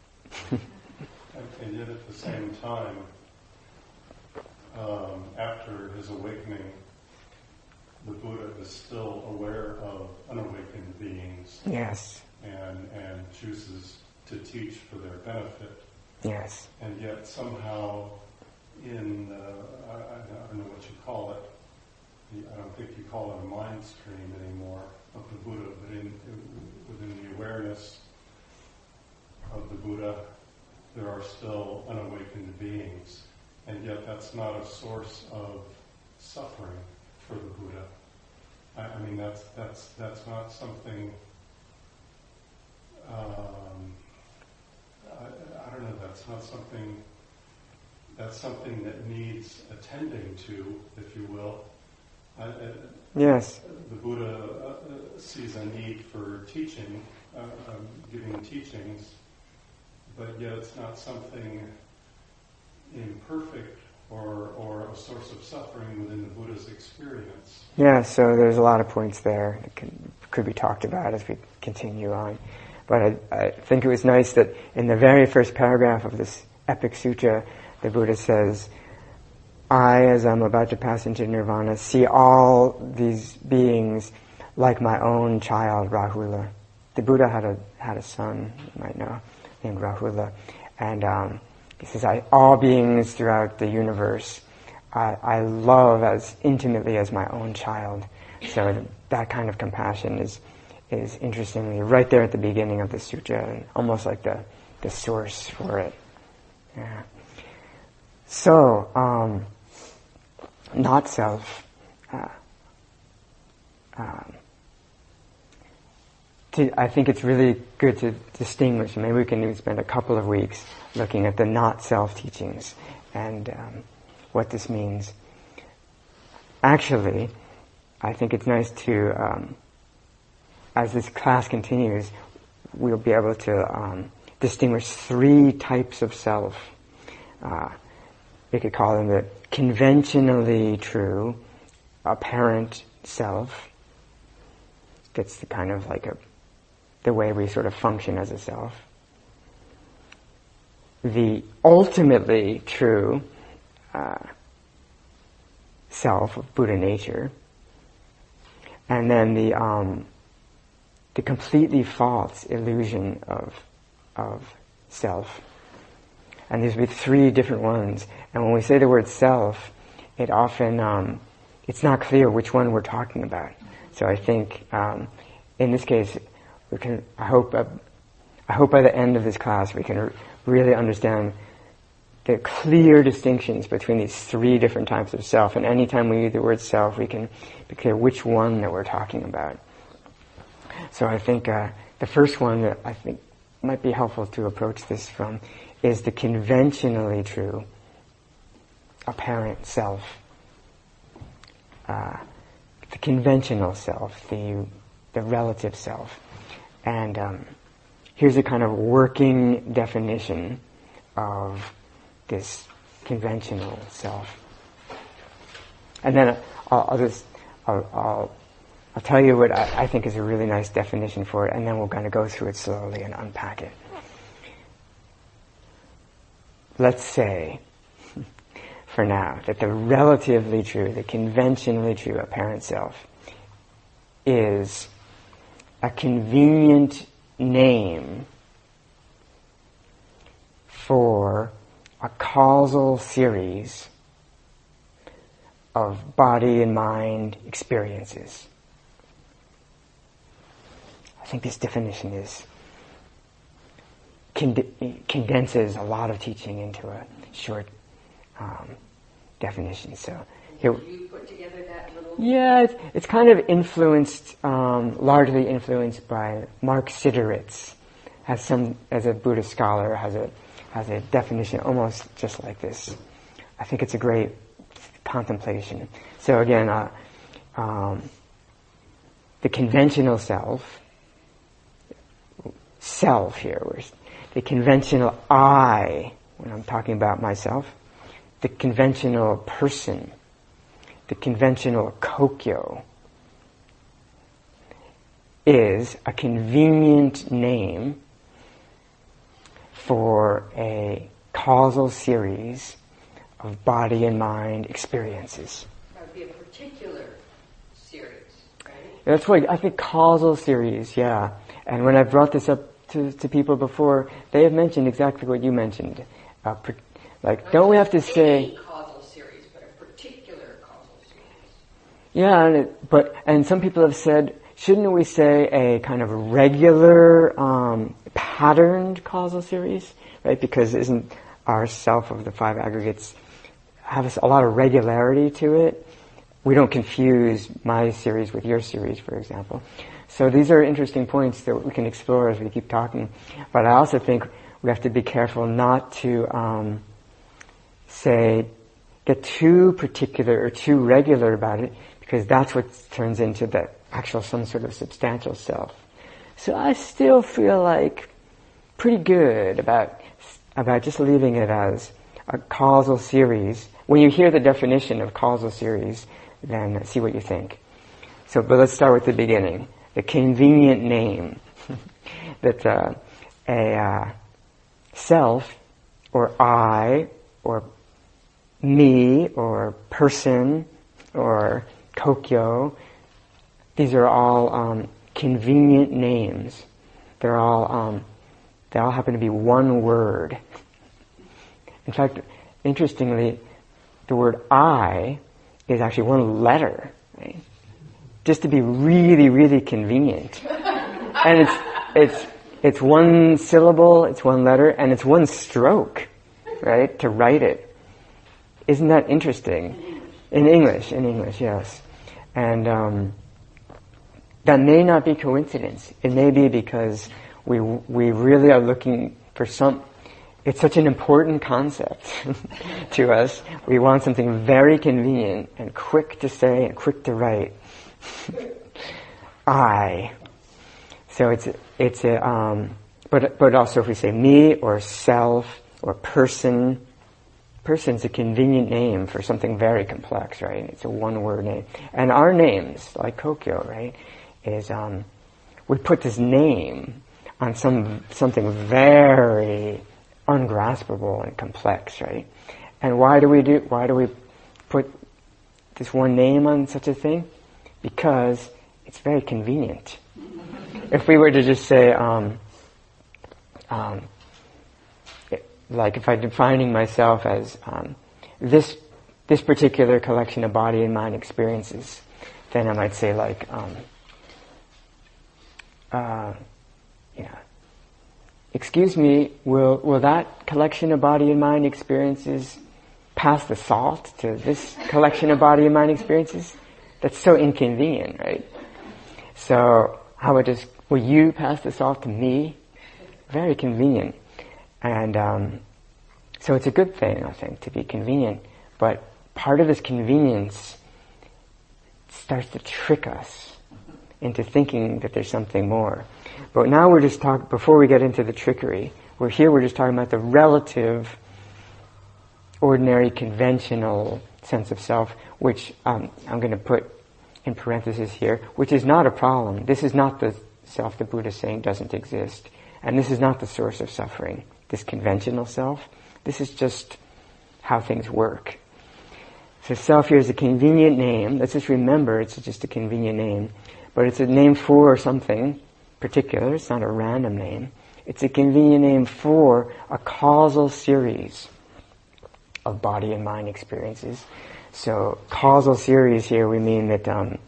And yet at the same time, um, after his awakening, the Buddha is still aware of unawakened beings.
Yes.
And, and chooses to teach for their benefit.
Yes.
And yet somehow in, uh, I, I don't know what you call it, I don't think you call it a mind stream anymore of the Buddha, but in, within the awareness of the Buddha, there are still unawakened beings, and yet that's not a source of suffering for the Buddha. I, I mean, that's that's that's not something. Um, I, I don't know. That's not something. That's something that needs attending to, if you will. I, I,
yes.
The Buddha uh, sees a need for teaching, uh, um, giving teachings. But yet it's not something in perfect or, or a source of suffering within the Buddha's experience?
Yeah, so there's a lot of points there that can, could be talked about as we continue on. But I, I think it was nice that in the very first paragraph of this epic sutta, the Buddha says, I, as I'm about to pass into nirvana, see all these beings like my own child, Rahula. The Buddha had a had a son, you might know, named Rahula. And um, he says, I, all beings throughout the universe, I, I love as intimately as my own child. So that kind of compassion is, is interestingly right there at the beginning of the sutta, and almost like the, the source for it. Yeah. So, um, not self. Uh, um, to, I think it's really good to distinguish. Maybe we can even spend a couple of weeks looking at the not self teachings and um, what this means. Actually, I think it's nice to, um, as this class continues, we'll be able to um, distinguish three types of self. Uh, we could call them the conventionally true, apparent self. That's the kind of like a, the way we sort of function as a self. The ultimately true uh, self of Buddha nature, and then the um, the completely false illusion of of self. And these would be three different ones. And when we say the word self, it often um, it's not clear which one we're talking about. So I think um, in this case, we can. I hope. Uh, I hope by the end of this class we can r- really understand the clear distinctions between these three different types of self. And anytime we use the word self, we can be clear which one that we're talking about. So I think uh, the first one that I think might be helpful to approach this from is the conventionally true, apparent self. Uh, the conventional self, the the relative self. And um, here's a kind of working definition of this conventional self. And then I'll, I'll just, I'll, I'll, I'll tell you what I, I think is a really nice definition for it, and then we'll kind of go through it slowly and unpack it. Let's say, for now, that the relatively true, the conventionally true apparent self is a convenient name for a causal series of body and mind experiences. I think this definition is Cond- condenses a lot of teaching into a short um, definition. So here,
Did you put together that little?
Yeah, it's, it's kind of influenced, um, largely influenced by Mark Sideritz, has some as a Buddhist scholar has a has a definition almost just like this. I think it's a great contemplation. So again, uh, um, the conventional self, self here, where's the conventional I, when I'm talking about myself, the conventional person, the conventional kokyo, is a convenient name for a causal series of body and mind experiences.
That would be a particular series, right?
That's what I think, causal series, yeah. And when I brought this up to, to people before, they have mentioned exactly what you mentioned. Uh, per, like,
Not
don't we have to
just
say...
a causal series, but a particular causal series.
Yeah, and it, but and some people have said, shouldn't we say a kind of regular, um, patterned causal series, right? Because isn't our self of the five aggregates have a lot of regularity to it? We don't confuse my series with your series, for example. So these are interesting points that we can explore as we keep talking. But I also think we have to be careful not to um, say get too particular or too regular about it, because that's what turns into the actual some sort of substantial self. So I still feel like pretty good about about just leaving it as a causal series. When you hear the definition of causal series, then see what you think. So, but let's start with the beginning. The convenient name that uh, a uh, self, or I, or me, or person, or Kokyo, these are all um, convenient names. They're all um, they all happen to be one word. In fact, interestingly, the word I is actually one letter, right? Just to be really, really convenient. And it's it's it's one syllable, it's one letter, and it's one stroke, right? To write it. Isn't that interesting? In English, in English, yes. And um, that may not be coincidence. It may be because we we really are looking for some. It's such an important concept to us. We want something very convenient and quick to say and quick to write. I. So it's it's a um, but but also if we say me or self or person, person's a convenient name for something very complex, right? It's a one-word name. And our names, like Kokyo, right, is um, we put this name on some something very ungraspable and complex, right? And why do we do? Why do we put this one name on such a thing? Because it's very convenient. If we were to just say, um, um, it, like if I'm defining myself as um, this this particular collection of body and mind experiences, then I might say like, um, uh, yeah. Excuse me, will will that collection of body and mind experiences pass the salt to this collection of body and mind experiences? That's so inconvenient, right? So how about just, will you pass the salt to me? Very convenient. And um, so it's a good thing, I think, to be convenient. But part of this convenience starts to trick us into thinking that there's something more. But now we're just talking, before we get into the trickery, we're here, we're just talking about the relative, ordinary, conventional sense of self, which um, I'm going to put in parentheses here, which is not a problem. This is not the self the Buddha is saying doesn't exist. And this is not the source of suffering, this conventional self. This is just how things work. So self here is a convenient name. Let's just remember it's just a convenient name. But it's a name for something particular. It's not a random name. It's a convenient name for a causal series of body and mind experiences. So causal series here, we mean that um,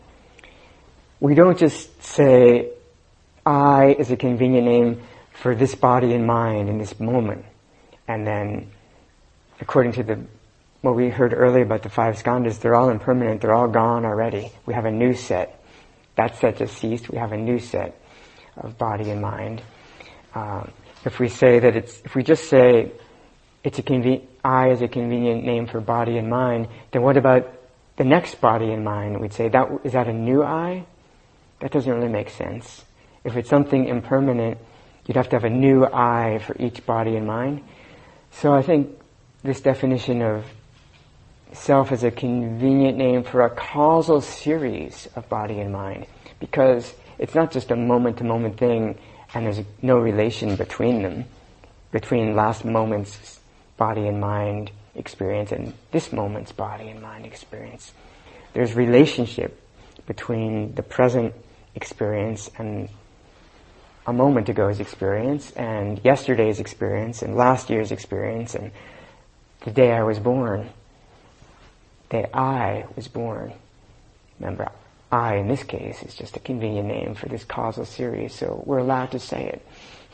we don't just say I is a convenient name for this body and mind in this moment. And then according to the what we heard earlier about the five skandhas, they're all impermanent, they're all gone already. We have a new set. That set just ceased, we have a new set of body and mind. Um, if we say that it's, if we just say it's a conven- I is a convenient name for body and mind, then what about the next body and mind? We'd say, that is that a new I? That doesn't really make sense. If it's something impermanent, you'd have to have a new I for each body and mind. So I think this definition of self as a convenient name for a causal series of body and mind, because it's not just a moment-to-moment thing and there's no relation between them, between last moment's body and mind experience and this moment's body and mind experience. There's relationship between the present experience and a moment ago's experience and yesterday's experience and last year's experience and the day I was born. The day I was born. Remember, I in this case is just a convenient name for this causal series, so we're allowed to say it.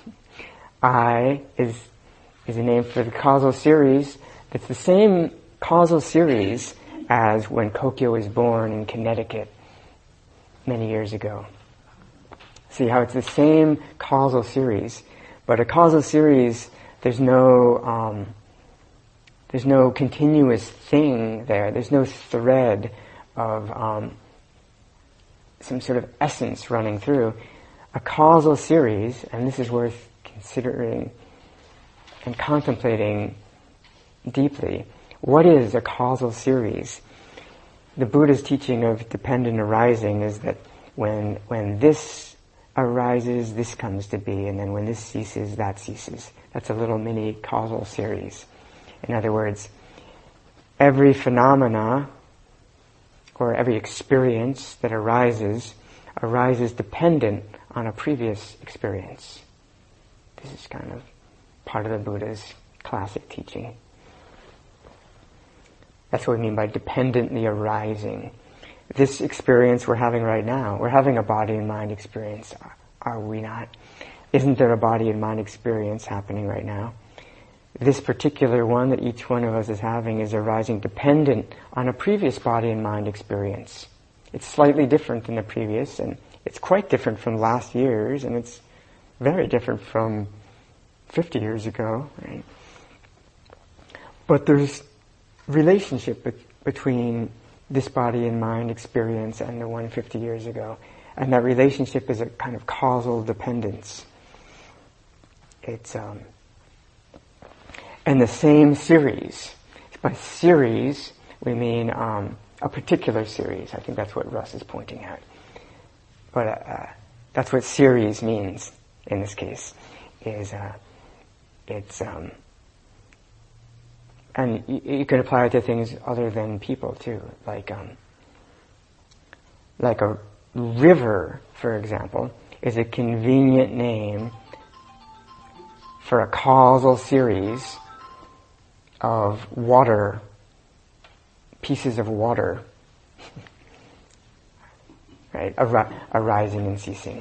I is is a name for the causal series that's the same causal series as when Kokyo was born in Connecticut many years ago. See how it's the same causal series, but a causal series, there's no um, there's no continuous thing there. There's no thread of um, some sort of essence running through. A causal series, and this is worth considering and contemplating deeply, what is a causal series? The Buddha's teaching of dependent arising is that when when this arises, this comes to be, and then when this ceases, that ceases. That's a little mini causal series. In other words, every phenomena or every experience that arises, arises dependent on a previous experience. This is kind of part of the Buddha's classic teaching. That's what we mean by dependently arising. This experience we're having right now, we're having a body and mind experience, are we not? Isn't there a body and mind experience happening right now? This particular one that each one of us is having is arising dependent on a previous body and mind experience. It's slightly different than the previous, and it's quite different from last year's, and it's very different from fifty years ago, right? But there's relationship be- between this body and mind experience and the one fifty years ago. And that relationship is a kind of causal dependence. It's, um, and the same series. By series, we mean um, a particular series. I think that's what Russ is pointing at. But uh, that's what series means in this case. Is uh, it's um, and you, you can apply it to things other than people too, like um, like a river, for example, is a convenient name for a causal series of water, pieces of water, right, Ar- arising and ceasing.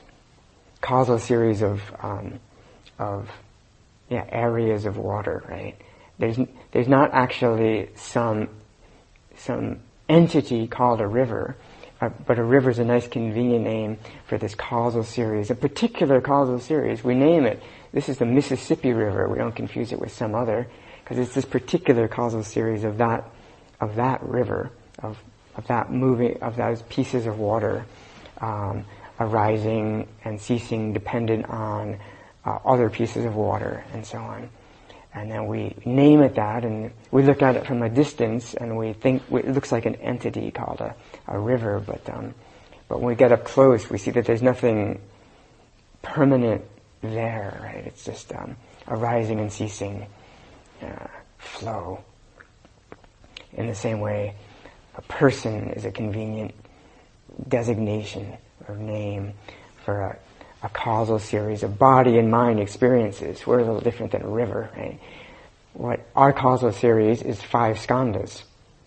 Causal series of um, of yeah areas of water, right? There's there's not actually some some entity called a river, uh, but a river is a nice convenient name for this causal series, a particular causal series. We name it. This is the Mississippi River. We don't confuse it with some other, because it's this particular causal series of that of that river, of of that moving, of those pieces of water um, arising and ceasing, dependent on uh, other pieces of water, and so on. And then we name it that, and we look at it from a distance, and we think it looks like an entity called a, a river. But um, but when we get up close, we see that there's nothing permanent there. Right? It's just um, arising and ceasing uh, flow. In the same way, a person is a convenient designation or name for a, a causal series of body and mind experiences. We're a little different than a river, right? What our causal series is five skandhas.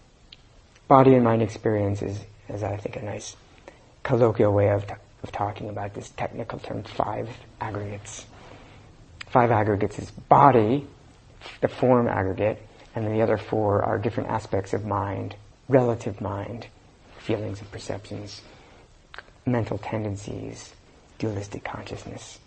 Body and mind experience is, is I think, a nice colloquial way of, t- of talking about this technical term, five aggregates. Five aggregates is body, the form aggregate, and then the other four are different aspects of mind, relative mind, feelings and perceptions, mental tendencies, dualistic consciousness.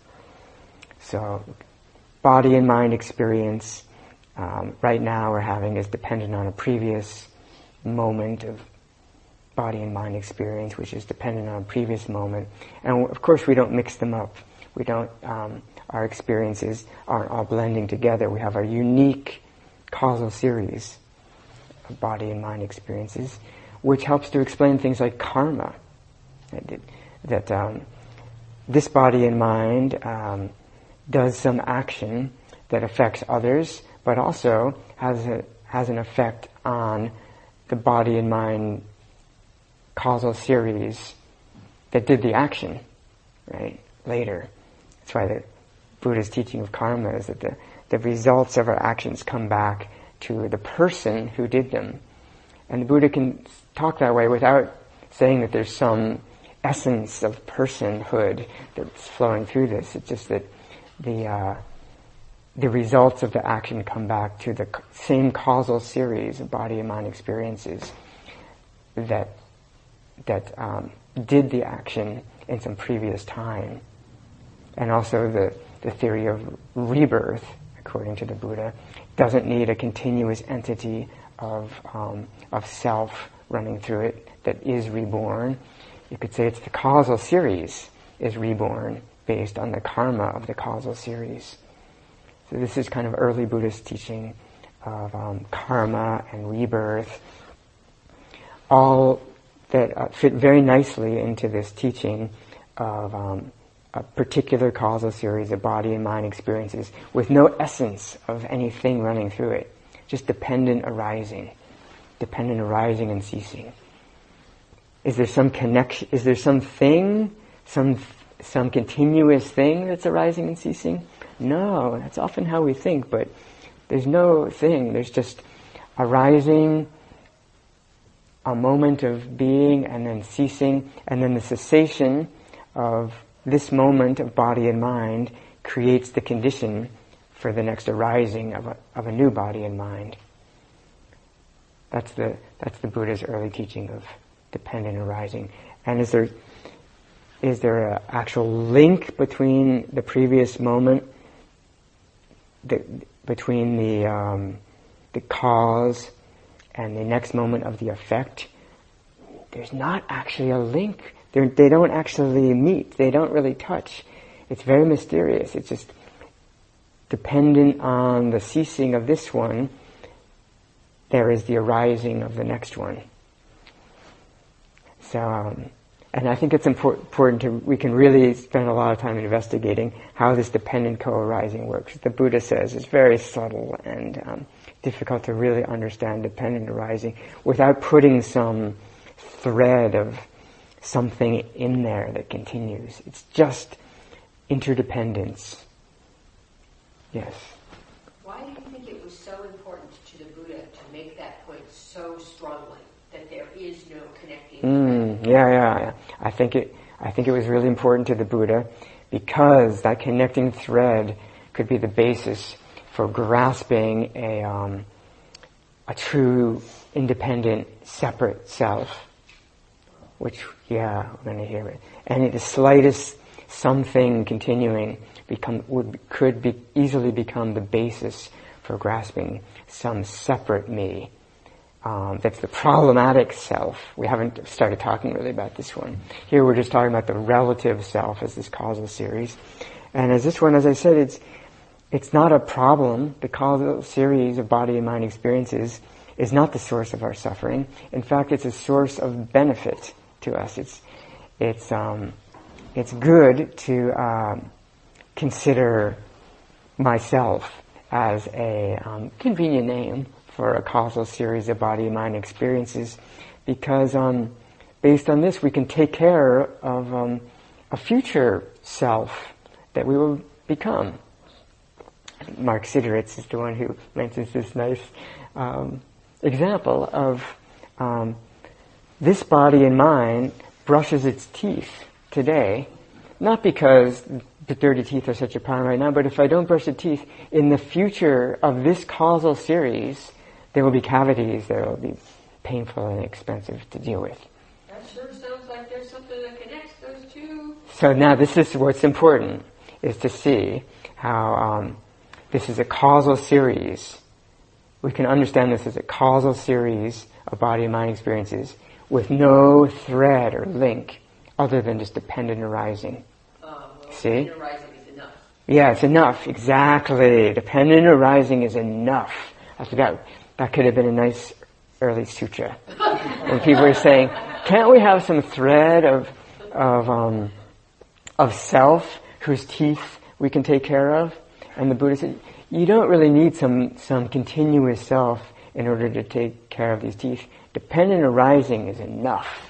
So, body and mind experience um, right now we're having is dependent on a previous moment of body and mind experience, which is dependent on a previous moment. And of course we don't mix them up. We don't, um, our experiences aren't all blending together. We have our unique causal series of body and mind experiences, which helps to explain things like karma. That, that um, this body and mind um, does some action that affects others, but also has a, has an effect on the body and mind causal series that did the action, right, later. That's why the Buddha's teaching of karma is that the, the results of our actions come back to the person who did them. And the Buddha can talk that way without saying that there's some essence of personhood that's flowing through this. It's just that the uh, the results of the action come back to the same causal series of body and mind experiences that that um, did the action in some previous time. And also the, the theory of rebirth, according to the Buddha, doesn't need a continuous entity of um, of self running through it that is reborn. You could say it's the causal series is reborn based on the karma of the causal series. So this is kind of early Buddhist teaching of um, karma and rebirth, all that uh, fit very nicely into this teaching of um, a particular causal series of body and mind experiences with no essence of anything running through it, just dependent arising, dependent arising and ceasing. Is there some connection? Is there some thing, some some continuous thing that's arising and ceasing? No, that's often how we think, but there's no thing. There's just arising, a moment of being, and then ceasing, and then the cessation of this moment of body and mind creates the condition for the next arising of a, of a new body and mind. That's the that's the Buddha's early teaching of dependent arising. And is there is there an actual link between the previous moment, the, between the um, the cause and the next moment of the effect? There's not actually a link. They're, they don't actually meet. They don't really touch. It's very mysterious. It's just dependent on the ceasing of this one, there is the arising of the next one. So, um, and I think it's import, important to, we can really spend a lot of time investigating how this dependent co-arising works. The Buddha says it's very subtle and um, difficult to really understand dependent arising without putting some thread of something in there that continues. It's just interdependence. Yes?
Why do you think it was so important to the Buddha to make that point so strongly, that there is no connecting?
Mm, yeah, yeah, yeah. I think it. I think it was really important to the Buddha because that connecting thread could be the basis for grasping a um, a true, independent, separate self. Which, yeah, we're going to hear it. And the slightest something continuing become would could be easily become the basis for grasping some separate me. Um, that's the problematic self. We haven't started talking really about this one. Here we're just talking about the relative self as this causal series. And as this one, as I said, it's it's not a problem. The causal series of body and mind experiences is not the source of our suffering. In fact, it's a source of benefit to us. It's it's um, it's good to um, consider myself as a um, convenient name for a causal series of body and mind experiences, because um, based on this we can take care of um, a future self that we will become. Mark Sideritz is the one who mentions this nice um, example of um, this body and mind brushes its teeth today, not because the dirty teeth are such a problem right now, but if I don't brush the teeth, in the future of this causal series, there will be cavities that will be painful and expensive to deal with.
That sure sounds like there's something that connects those two.
So now this is what's important, is to see how um, this is a causal series. We can understand this as a causal series of body and mind experiences with no thread or link other than just dependent arising.
Um, well,
See?
Dependent arising is enough.
Yeah, it's enough. Exactly. Dependent arising is enough. I forgot. That could have been a nice early sutra. When people were saying, can't we have some thread of, of, um, of self whose teeth we can take care of? And the Buddha said, you don't really need some, some continuous self in order to take care of these teeth. Dependent arising is enough.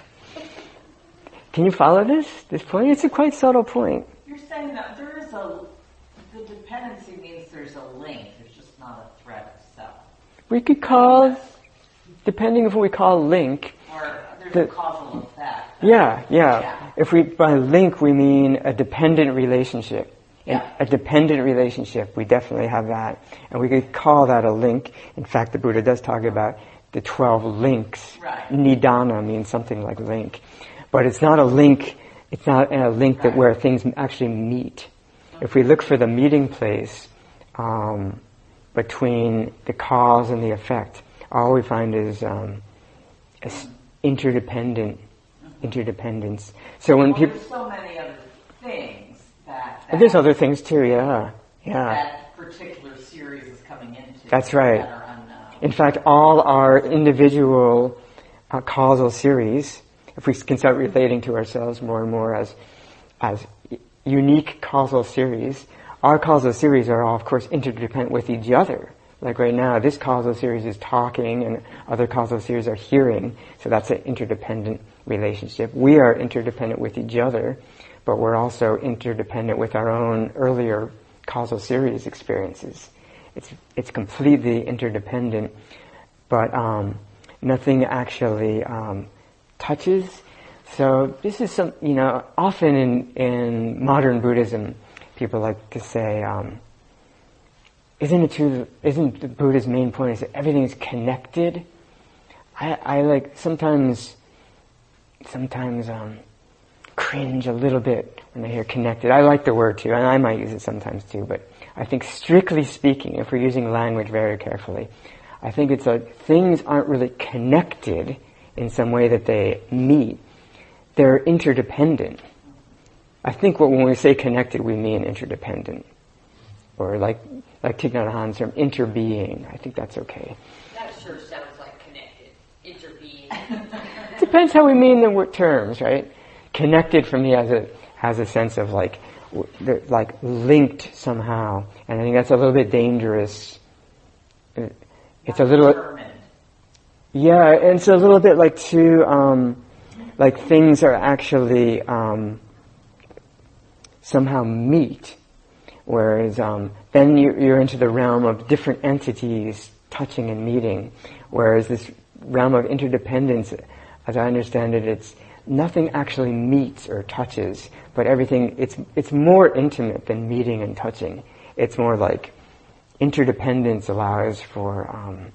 Can you follow this, this point? It's a quite subtle point.
You're saying that there is a, the dependency means there's a link, there's just not a thread of self.
We could call, depending on what we call link.
Or there's
the,
a causal effect.
Yeah, yeah,
yeah.
If we, by link we mean a dependent relationship.
Yeah.
A dependent relationship, we definitely have that. And we could call that a link. In fact, the Buddha does talk about the twelve links.
Right.
Nidana means something like link. But it's not a link, it's not a link that
Right.
where things actually meet. If we look for the meeting place um, between the cause and the effect, all we find is um, is interdependent, interdependence. So when
Well,
people...
there's so many other things that... that
And there's other things too, yeah. Yeah.
that particular series is coming into.
That's right.
That are unknown.
In fact, all our individual uh, causal series, if we can start relating to ourselves more and more as as unique causal series, our causal series are all, of course, interdependent with each other. Like right now, this causal series is talking and other causal series are hearing, so that's an interdependent relationship. We are interdependent with each other, but we're also interdependent with our own earlier causal series experiences. It's it's completely interdependent, but um, nothing actually um, touches. So this is some, you know, often in, in modern Buddhism, people like to say, um, isn't it true, isn't the Buddha's main point is that everything is connected? I, I like, sometimes, sometimes um, cringe a little bit when I hear connected. I like the word too, and I might use it sometimes too, but I think strictly speaking, if we're using language very carefully, I think it's like things aren't really connected in some way that they meet. They're interdependent. I think what when we say connected, we mean interdependent. Or like, like Thich Nhat Hanh's term, interbeing. I think that's okay.
That sure sounds like connected. Interbeing.
Depends how we mean the word terms, right? Connected for me has a, has a sense of like, w- like linked somehow. And I think that's a little bit dangerous. It's a little,
Determined.
yeah, and it's a little bit like too, um, like things are actually, um, somehow meet. Whereas um, then you, you're into the realm of different entities touching and meeting. Whereas this realm of interdependence, as I understand it, it's nothing actually meets or touches, but everything, it's it's more intimate than meeting and touching. It's more like interdependence allows for um,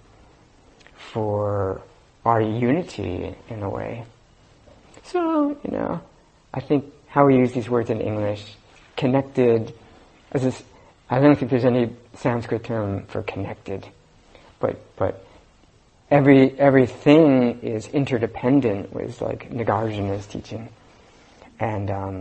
for our unity in a way. So, you know, I think how we use these words in English, connected, as this, I don't think there's any Sanskrit term for connected, but but every everything is interdependent was like Nagarjuna's teaching, and um,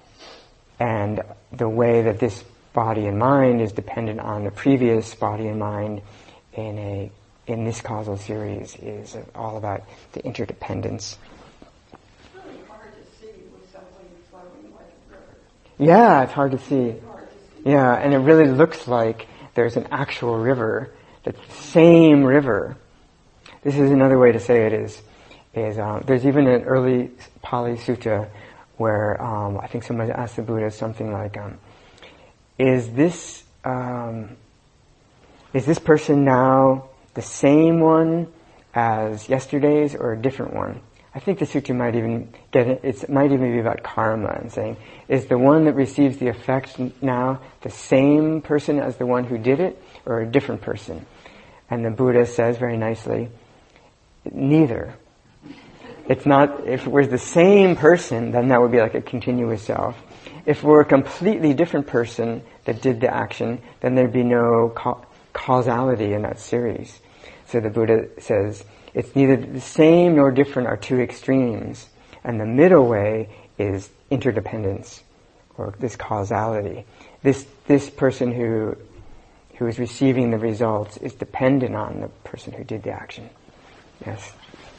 and the way that this body and mind is dependent on the previous body and mind in a in this causal series is all about the interdependence.
It's really hard to see with something flowing like a river.
Yeah, it's hard to see.
It's hard to see.
Yeah, and it really looks like there's an actual river, the same river. This is another way to say it is, is um, there's even an early Pali Sutta where um, I think somebody asked the Buddha something like, um, is this um, is this person now the same one as yesterday's or a different one? I think the sutta might even get it, it might even be about karma and saying, is the one that receives the effect now the same person as the one who did it or a different person? And the Buddha says very nicely, neither. It's not, if we're the same person, then that would be like a continuous self. If we're a completely different person that did the action, then there'd be no ca- causality in that series. So the Buddha says, it's neither the same nor different are two extremes. And the middle way is interdependence, or this causality. This, this person who, who is receiving the results is dependent on the person who did the action. Yes?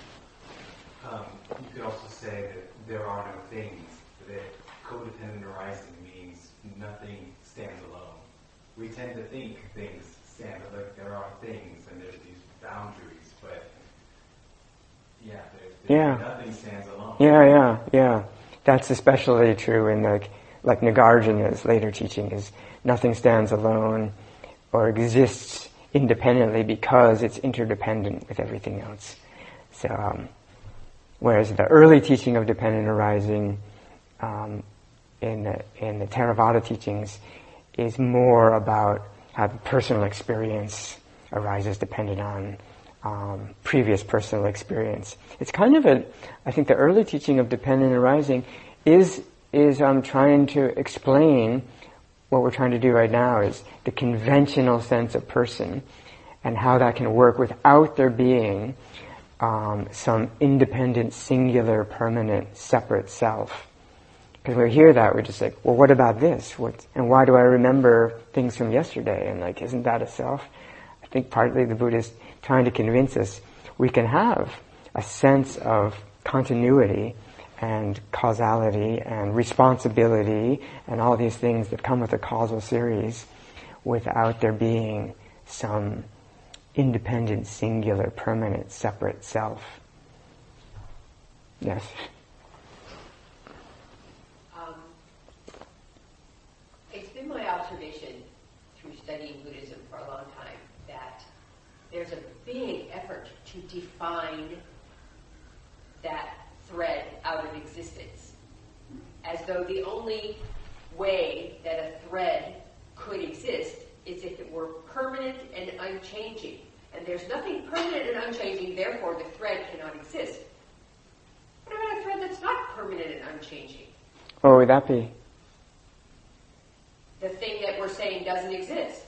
Um, you could also say that there are no things, that codependent arising means nothing stands alone. We tend to think things stand, like there are things and there's these boundaries, but yeah, there's, there's
Yeah.
nothing stands alone.
Yeah, yeah, yeah. That's especially true in like, like Nagarjuna's later teaching is nothing stands alone or exists independently because it's interdependent with everything else. So, um, whereas the early teaching of dependent arising um, in the in the Theravada teachings is more about how the personal experience arises dependent on um, previous personal experience. It's kind of a, I think the early teaching of dependent arising is is um, trying to explain what we're trying to do right now is the conventional sense of person and how that can work without there being um, some independent, singular, permanent, separate self. Because when we hear that, we're just like, well, what about this? What, and why do I remember things from yesterday? And like, isn't that a self? I think partly the Buddha is trying to convince us we can have a sense of continuity and causality and responsibility and all these things that come with a causal series without there being some independent, singular, permanent, separate self. Yes?
Um, it's been my observation through studying Buddhism for a long time that there's a big effort to define that thread out of existence, as though the only way that a thread could exist is if it were permanent and unchanging. And there's nothing permanent and unchanging, therefore the thread cannot exist. What about a thread that's not permanent and unchanging?
What would that be?
The thing that we're saying doesn't exist.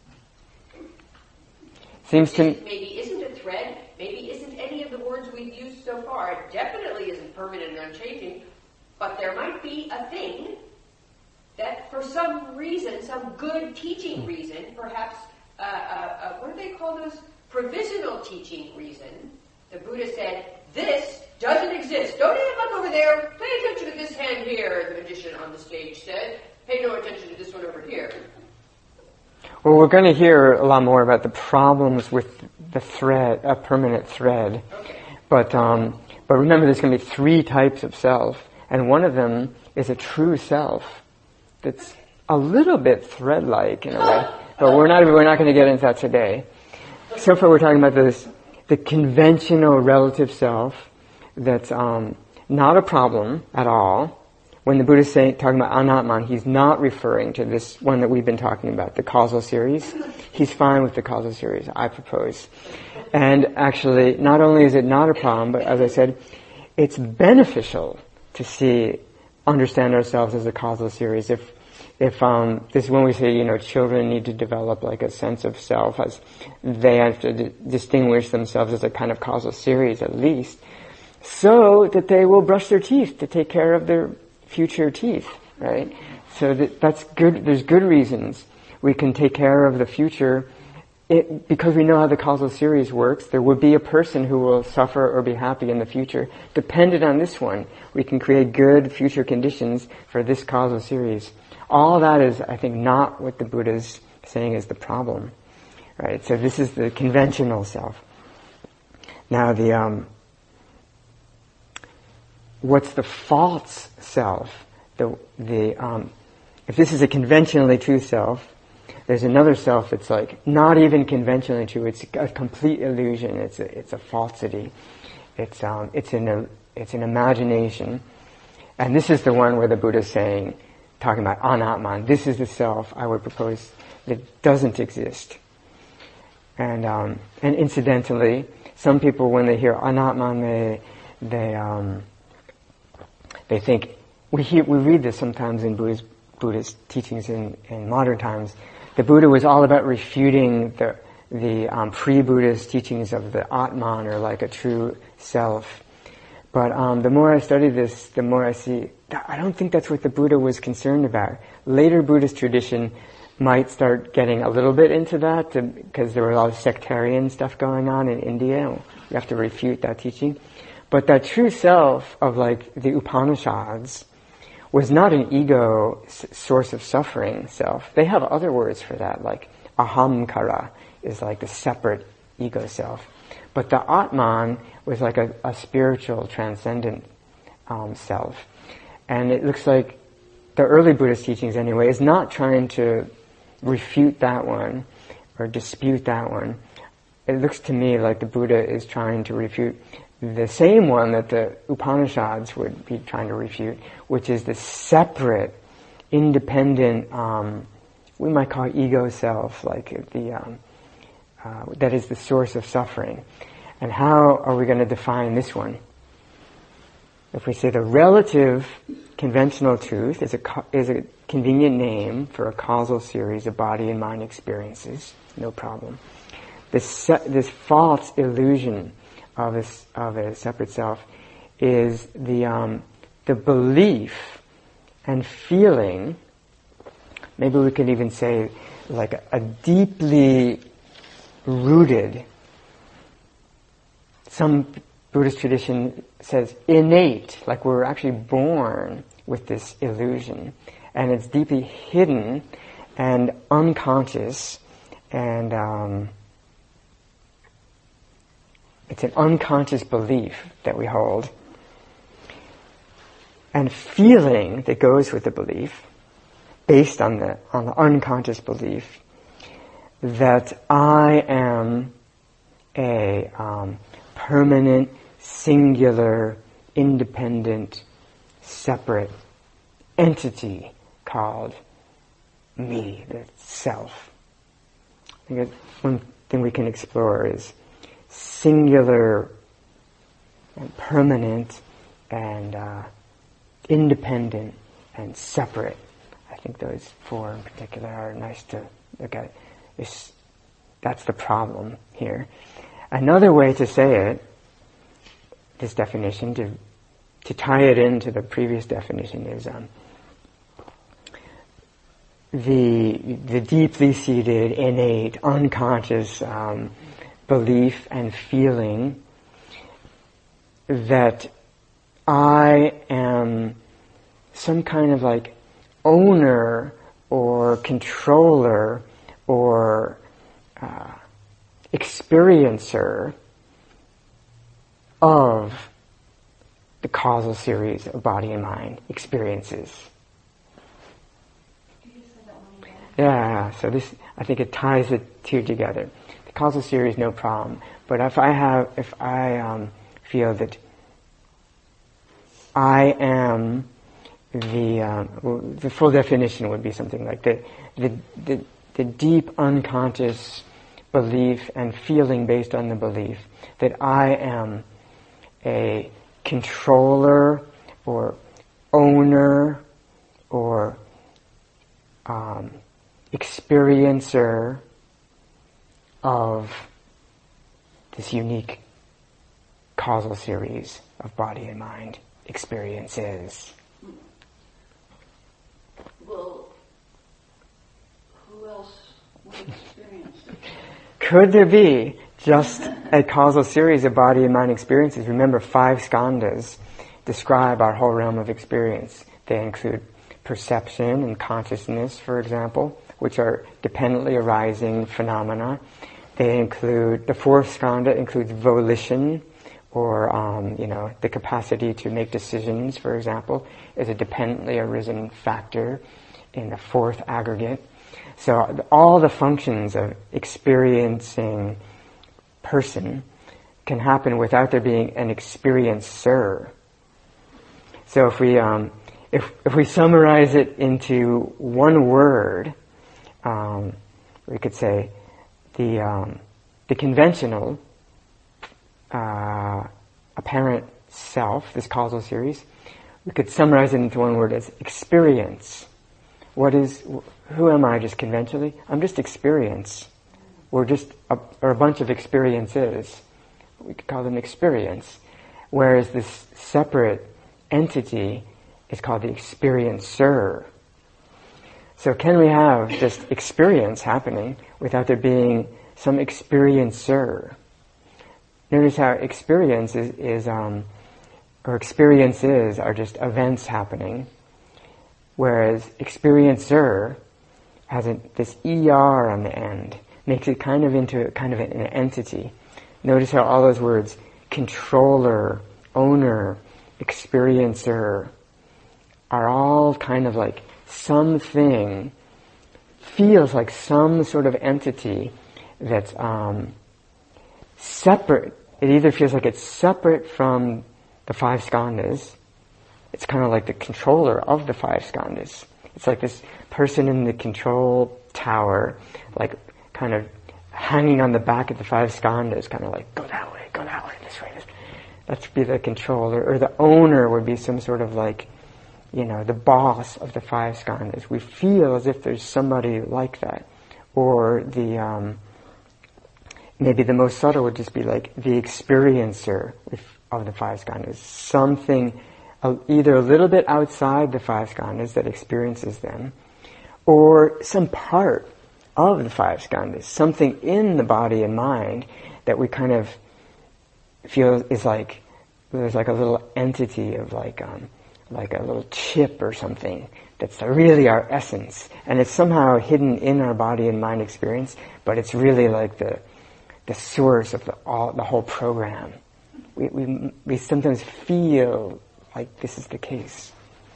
Seems to
Isn't- maybe isn't a thread, maybe isn't any of the words we've used so far, it definitely isn't permanent and unchanging, but there might be a thing that for some reason, some good teaching reason, perhaps, uh, uh, uh, what do they call those? Provisional teaching reason, the Buddha said, this doesn't exist. Don't even look over there. Pay attention to this hand here, the magician on the stage said. Pay no attention to this one over here.
Well, we're going to hear a lot more about the problems with the thread, a permanent thread.
Okay.
But um, but remember, there's going to be three types of self, and one of them is a true self that's a little bit thread-like in a way. But we're not we're not going to get into that today. So far, we're talking about this the conventional relative self that's um, not a problem at all. When the Buddha is saying, talking about anatman, he's not referring to this one that we've been talking about, the causal series. He's fine with the causal series, I propose. And actually, not only is it not a problem, but as I said, it's beneficial to see, understand ourselves as a causal series. If, if, um, this is when we say, you know, children need to develop like a sense of self, as they have to d- distinguish themselves as a kind of causal series at least, so that they will brush their teeth to take care of their future teeth, right? So that, that's good. There's good reasons we can take care of the future. It, because we know how the causal series works, there would be a person who will suffer or be happy in the future. Dependent on this one, we can create good future conditions for this causal series. All that is, I think, not what the Buddha is saying is the problem, right? So this is the conventional self. Now the, um, what's the false self? The, the, um, if this is a conventionally true self, there's another self that's like not even conventionally true. It's a complete illusion. It's a, it's a falsity. It's, um, it's an, it's an imagination. And this is the one where the Buddha is saying, talking about anatman, this is the self I would propose that doesn't exist. And, um, and incidentally, some people when they hear anatman, they, they, um, They think, we hear, we read this sometimes in Buddhist, Buddhist teachings in, in modern times. The Buddha was all about refuting the, the um, pre-Buddhist teachings of the Atman, or like a true self. But um, the more I study this, the more I see, I don't think that's what the Buddha was concerned about. Later Buddhist tradition might start getting a little bit into that, to, because there was a lot of sectarian stuff going on in India. You have to refute that teaching. But that true self of like the Upanishads was not an ego s- source of suffering self. They have other words for that, like ahamkara is like the separate ego self. But the Atman was like a, a spiritual, transcendent um, self. And it looks like the early Buddhist teachings anyway is not trying to refute that one or dispute that one. It looks to me like the Buddha is trying to refute the same one that the Upanishads would be trying to refute, which is the separate, independent, um, we might call it ego self, like the um, uh, that is the source of suffering. And how are we going to define this one? If we say the relative conventional truth is a is a convenient name for a causal series of body and mind experiences, no problem. This se- this false illusion of a, of a separate self is the um, the belief and feeling, maybe we can even say like a, a deeply rooted, some Buddhist tradition says innate, like we're actually born with this illusion, and it's deeply hidden and unconscious, and um, it's an unconscious belief that we hold, and feeling that goes with the belief, based on the on the unconscious belief that I am a um, permanent, singular, independent, separate entity called me, the self. I think that's one thing we can explore is singular and permanent and uh, independent and separate. I think those four in particular are nice to look at. It's, that's the problem here. Another way to say it, this definition, to to tie it into the previous definition, is um, the the deeply seated, innate, unconscious um, belief and feeling that I am some kind of like owner or controller or uh, experiencer of the causal series of body and mind experiences.
Could you say that one again?
Yeah, so this, I think it ties the two together. The causal series, no problem. But if I have, if I um, feel that I am the, um, well, the full definition would be something like the, the, the, the deep unconscious belief and feeling based on the belief that I am a controller or owner or um, experiencer of this unique causal series of body and mind experiences.
Well, who else would experience it?
Could there be just a causal series of body and mind experiences? Remember, five skandhas describe our whole realm of experience. They include perception and consciousness, for example, which are dependently arising phenomena. They include, the fourth skandha includes volition, or, um, you know, the capacity to make decisions, for example, is a dependently arisen factor in the fourth aggregate. So all the functions of experiencing person can happen without there being an experiencer. So if we um, if if we summarize it into one word, um, we could say the um, the conventional uh, apparent self, this causal series, we could summarize it into one word as experience. What is, who am I just conventionally? I'm just experience. We're just a, or a bunch of experiences. We could call them experience. Whereas this separate entity is called the experiencer. So can we have just experience happening without there being some experiencer? Notice how experience is, is um, or experiences are just events happening, whereas experiencer has a, this er on the end, makes it kind of into kind of an entity. Notice how all those words, controller, owner, experiencer, are all kind of like something, feels like some sort of entity that's um, separate. It either feels like it's separate from the five skandhas. It's kind of like the controller of the five skandhas. It's like this person in the control tower, like kind of hanging on the back of the five skandhas, kind of like, go that way, go that way, this way, this way. That would be the controller. Or the owner would be some sort of like, you know, the boss of the five skandhas. We feel as if there's somebody like that. Or the, um, maybe the most subtle would just be like the experiencer of the five skandhas. Something a, either a little bit outside the five skandhas that experiences them, or some part of the five skandhas, something in the body and mind that we kind of feel is like, there's like a little entity of like, um, like a little chip or something that's really our essence, and it's somehow hidden in our body and mind experience, but it's really like the the source of the all the whole program. We we we sometimes feel like this is the case.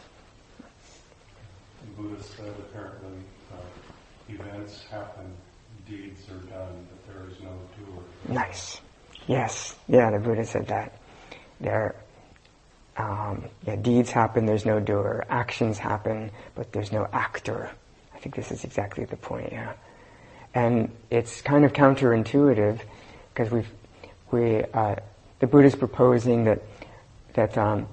The Buddha said apparently uh, events happen, deeds are done, but there is no doer.
Nice. Yes. Yeah, the Buddha said that. There Um, yeah, deeds happen, there's no doer. Actions happen, but there's no actor. I think this is exactly the point, yeah. And it's kind of counterintuitive, because we've, we, uh, the Buddha's proposing that, that, um,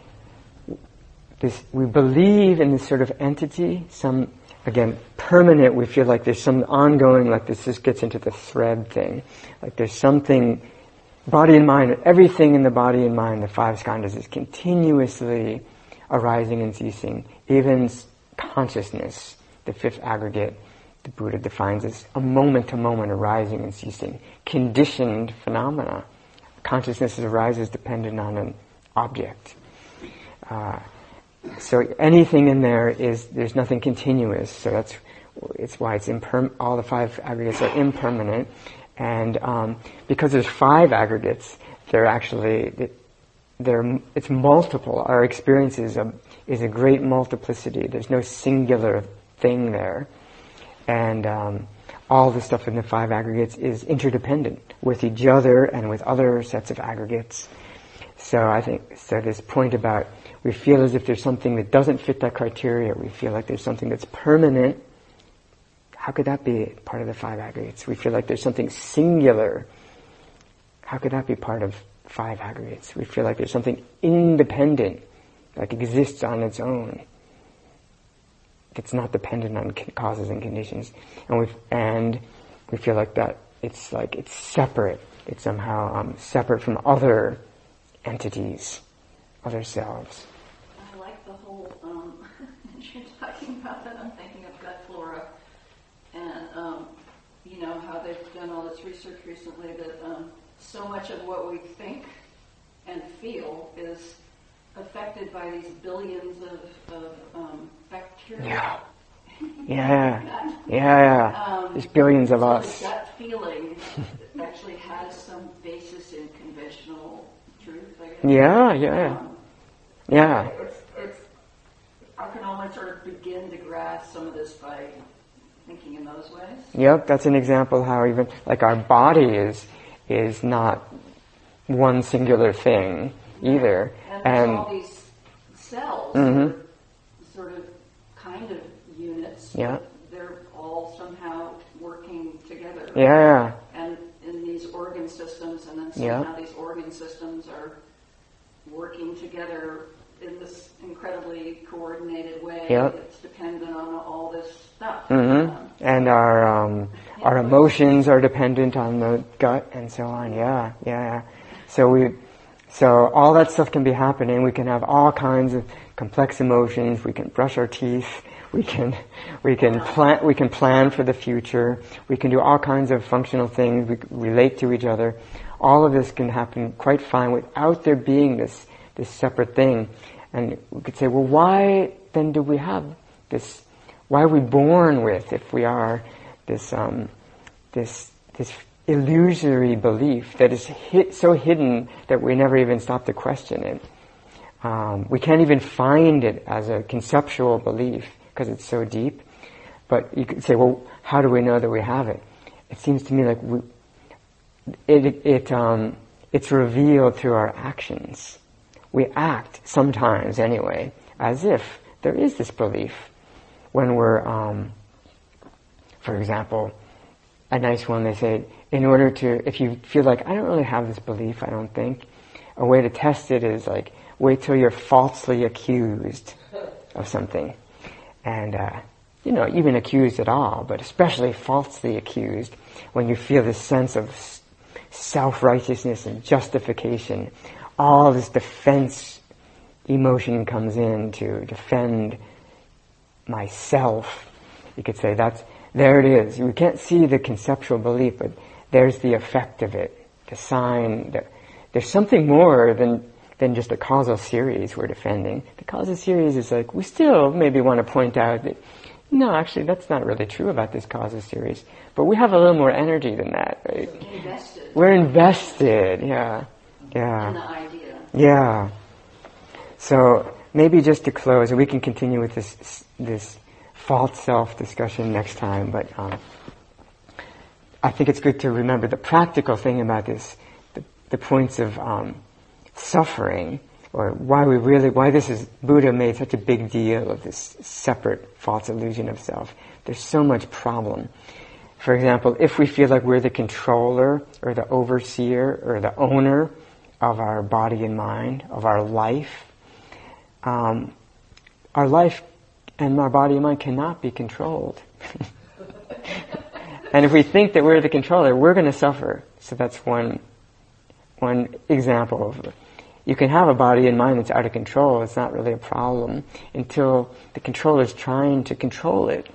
this, we believe in this sort of entity, some, again, permanent, we feel like there's some ongoing, like this just gets into the thread thing. Like there's something, body and mind, everything in the body and mind, the five skandhas, is continuously arising and ceasing. Even consciousness, the fifth aggregate, the Buddha defines as a moment-to-moment arising and ceasing. Conditioned phenomena. Consciousness arises dependent on an object. Uh, so anything in there is, there's nothing continuous, so that's, it's why it's imperm- all the five aggregates are impermanent. And um, because there's five aggregates, they're actually, they're, it's multiple. Our experience is a, is a great multiplicity. There's no singular thing there. And um, all the stuff in the five aggregates is interdependent with each other and with other sets of aggregates. So I think, so this point about we feel as if there's something that doesn't fit that criteria. We feel like there's something that's permanent. How could that be part of the five aggregates? We feel like there's something singular. How could that be part of five aggregates? We feel like there's something independent, like exists on its own. It's not dependent on causes and conditions. And we and we feel like that it's like it's separate. It's somehow um, separate from other entities, other selves.
I like the whole, um, you're talking about that, I'm thinking of gut flora. And, um, you know, how they've done all this research recently that um, so much of what we think and feel is affected by these billions of, of um, bacteria.
Yeah. Yeah. Yeah.
Um,
There's billions of
so
us.
The gut feeling actually has some basis in conventional truth, I guess.
Yeah, yeah.
Um,
Yeah.
It's, it's, I can almost sort of begin to grasp some of this by thinking in those ways.
Yep, that's an example how even, like our body is, is not one singular thing either.
And there's
And,
all these cells,
Mhm.
that are sort of kind of units.
Yeah.
But they're all somehow working together.
yeah,
And in these organ systems, and then
Yeah.
somehow these organ systems are working together in this incredibly coordinated way
Yep.
that's dependent on all this stuff.
hmm
Um,
and our, um, our emotions are dependent on the gut and so on. Yeah, yeah. So we, so all that stuff can be happening. We can have all kinds of complex emotions. We can brush our teeth. We can, we can plan, we can plan for the future. We can do all kinds of functional things. We can relate to each other. All of this can happen quite fine without there being this, this separate thing. And we could say, well, why then do we have this? Why are we born with, if we are this, um, this, this illusory belief that is hit, so hidden that we never even stop to question it? Um, we can't even find it as a conceptual belief because it's so deep. But you could say, well, how do we know that we have it? It seems to me like we, it, it, um, it's revealed through our actions. We act sometimes, anyway, as if there is this belief. When we're, um, for example, a nice one, they say, in order to, if you feel like, I don't really have this belief, I don't think, a way to test it is like, wait till you're falsely accused of something. And, uh, you know, even accused at all, but especially falsely accused, when you feel this sense of self-righteousness and justification, all this defense emotion comes in to defend myself, you could say that's, there it is. We can't see the conceptual belief, but there's the effect of it, the sign. The, there's something more than than just a causal series we're defending. The causal series is like, we still maybe want to point out that, no, actually that's not really true about this causal series. But we have a little more energy than that, right?
We're invested.
We're invested, yeah. Yeah.
In the idea.
Yeah. So maybe just to close, and we can continue with this this false self discussion next time, but um, I think it's good to remember the practical thing about this, the, the points of um, suffering, or why we really, why this is, Buddha made such a big deal of this separate false illusion of self. There's so much problem. For example, if we feel like we're the controller, or the overseer, or the owner of our body and mind, of our life, um, our life and our body and mind cannot be controlled. And if we think that we're the controller, we're going to suffer. So that's one one example of, you can have a body and mind that's out of control. It's not really a problem until the controller is trying to control it.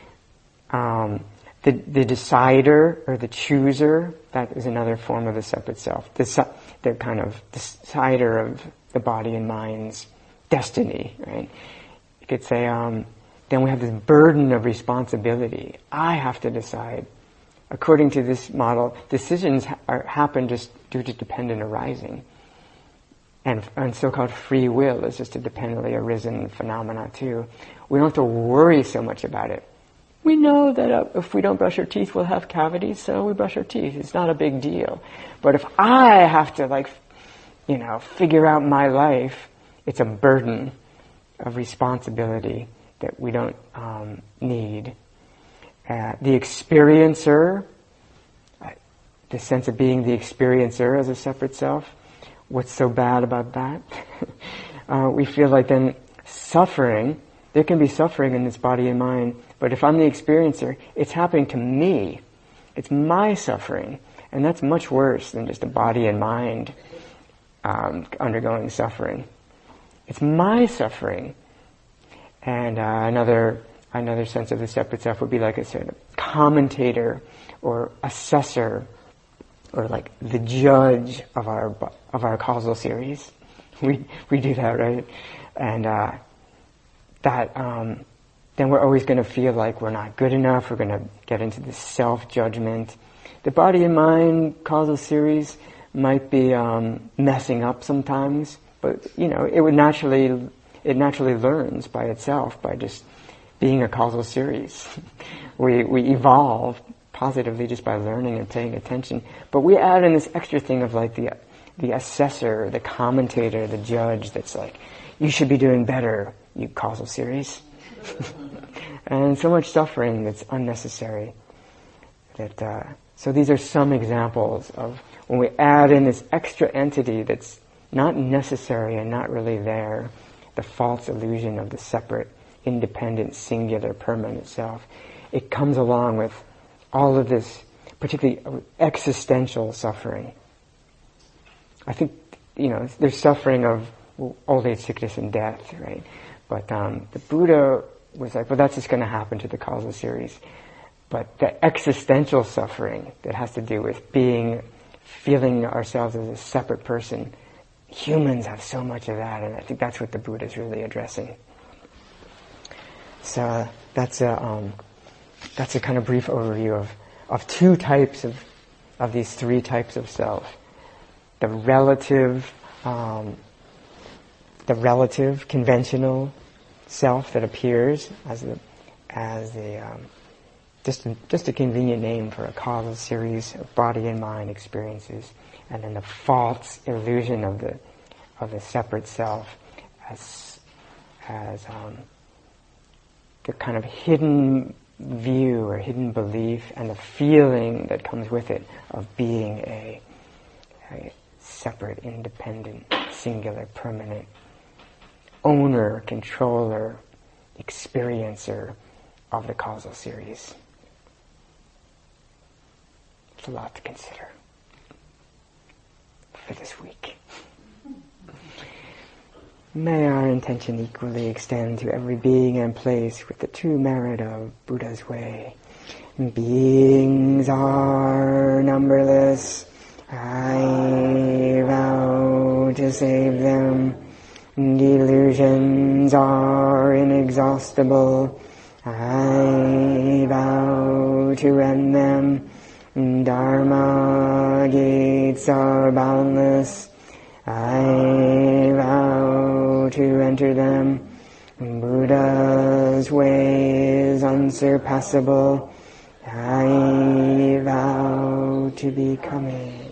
Um, the the decider or the chooser, that is another form of the separate self. The, the kind of decider of the body and mind's destiny, right? You could say, um, then we have this burden of responsibility. I have to decide. According to this model, decisions ha- are, happen just due to dependent arising. And, and so-called free will is just a dependently arisen phenomena too. We don't have to worry so much about it. We know that uh, if we don't brush our teeth, we'll have cavities, so we brush our teeth. It's not a big deal. But if I have to, like, you know, figure out my life, it's a burden of responsibility that we don't um, need. Uh, the experiencer, uh, the sense of being the experiencer as a separate self, what's so bad about that? uh, we feel like then suffering, there can be suffering in this body and mind, but if I'm the experiencer, it's happening to me. It's my suffering, and that's much worse than just a body and mind um, undergoing suffering. It's my suffering. And uh, another another sense of the separate self would be like a sort of commentator or assessor, or like the judge of our of our causal series. We we do that, right? And uh, that um, then we're always going to feel like we're not good enough. We're going to get into this self-judgment. The body and mind causal series might be um, messing up sometimes, but you know it would naturally. It naturally learns by itself, by just being a causal series. we we evolve positively just by learning and paying attention. But we add in this extra thing of like the the assessor, the commentator, the judge that's like, you should be doing better, you causal series. And so much suffering that's unnecessary. That uh, so these are some examples of when we add in this extra entity that's not necessary and not really there. The false illusion of the separate, independent, singular, permanent self. It comes along with all of this, particularly existential suffering. I think, you know, there's suffering of old age, sickness, and death, right? But um, the Buddha was like, well, that's just going to happen to the causal series. But the existential suffering that has to do with being, feeling ourselves as a separate person, humans have so much of that, and I think that's what the Buddha is really addressing. So uh, that's a um, that's a kind of brief overview of, of two types of of these three types of self: the relative, um, the relative conventional self that appears as the as the um, just a, just a convenient name for a causal series of body and mind experiences. And then the false illusion of the of the separate self as as um, the kind of hidden view or hidden belief and the feeling that comes with it of being a, a separate, independent, singular, permanent owner, controller, experiencer of the causal series. It's a lot to consider for this week. May our intention equally extend to every being and place with the true merit of Buddha's way. Beings are numberless. I vow to save them. Delusions are inexhaustible. I vow to end them. Dharma gates are boundless. I vow to enter them. Buddha's way is unsurpassable. I vow to become it.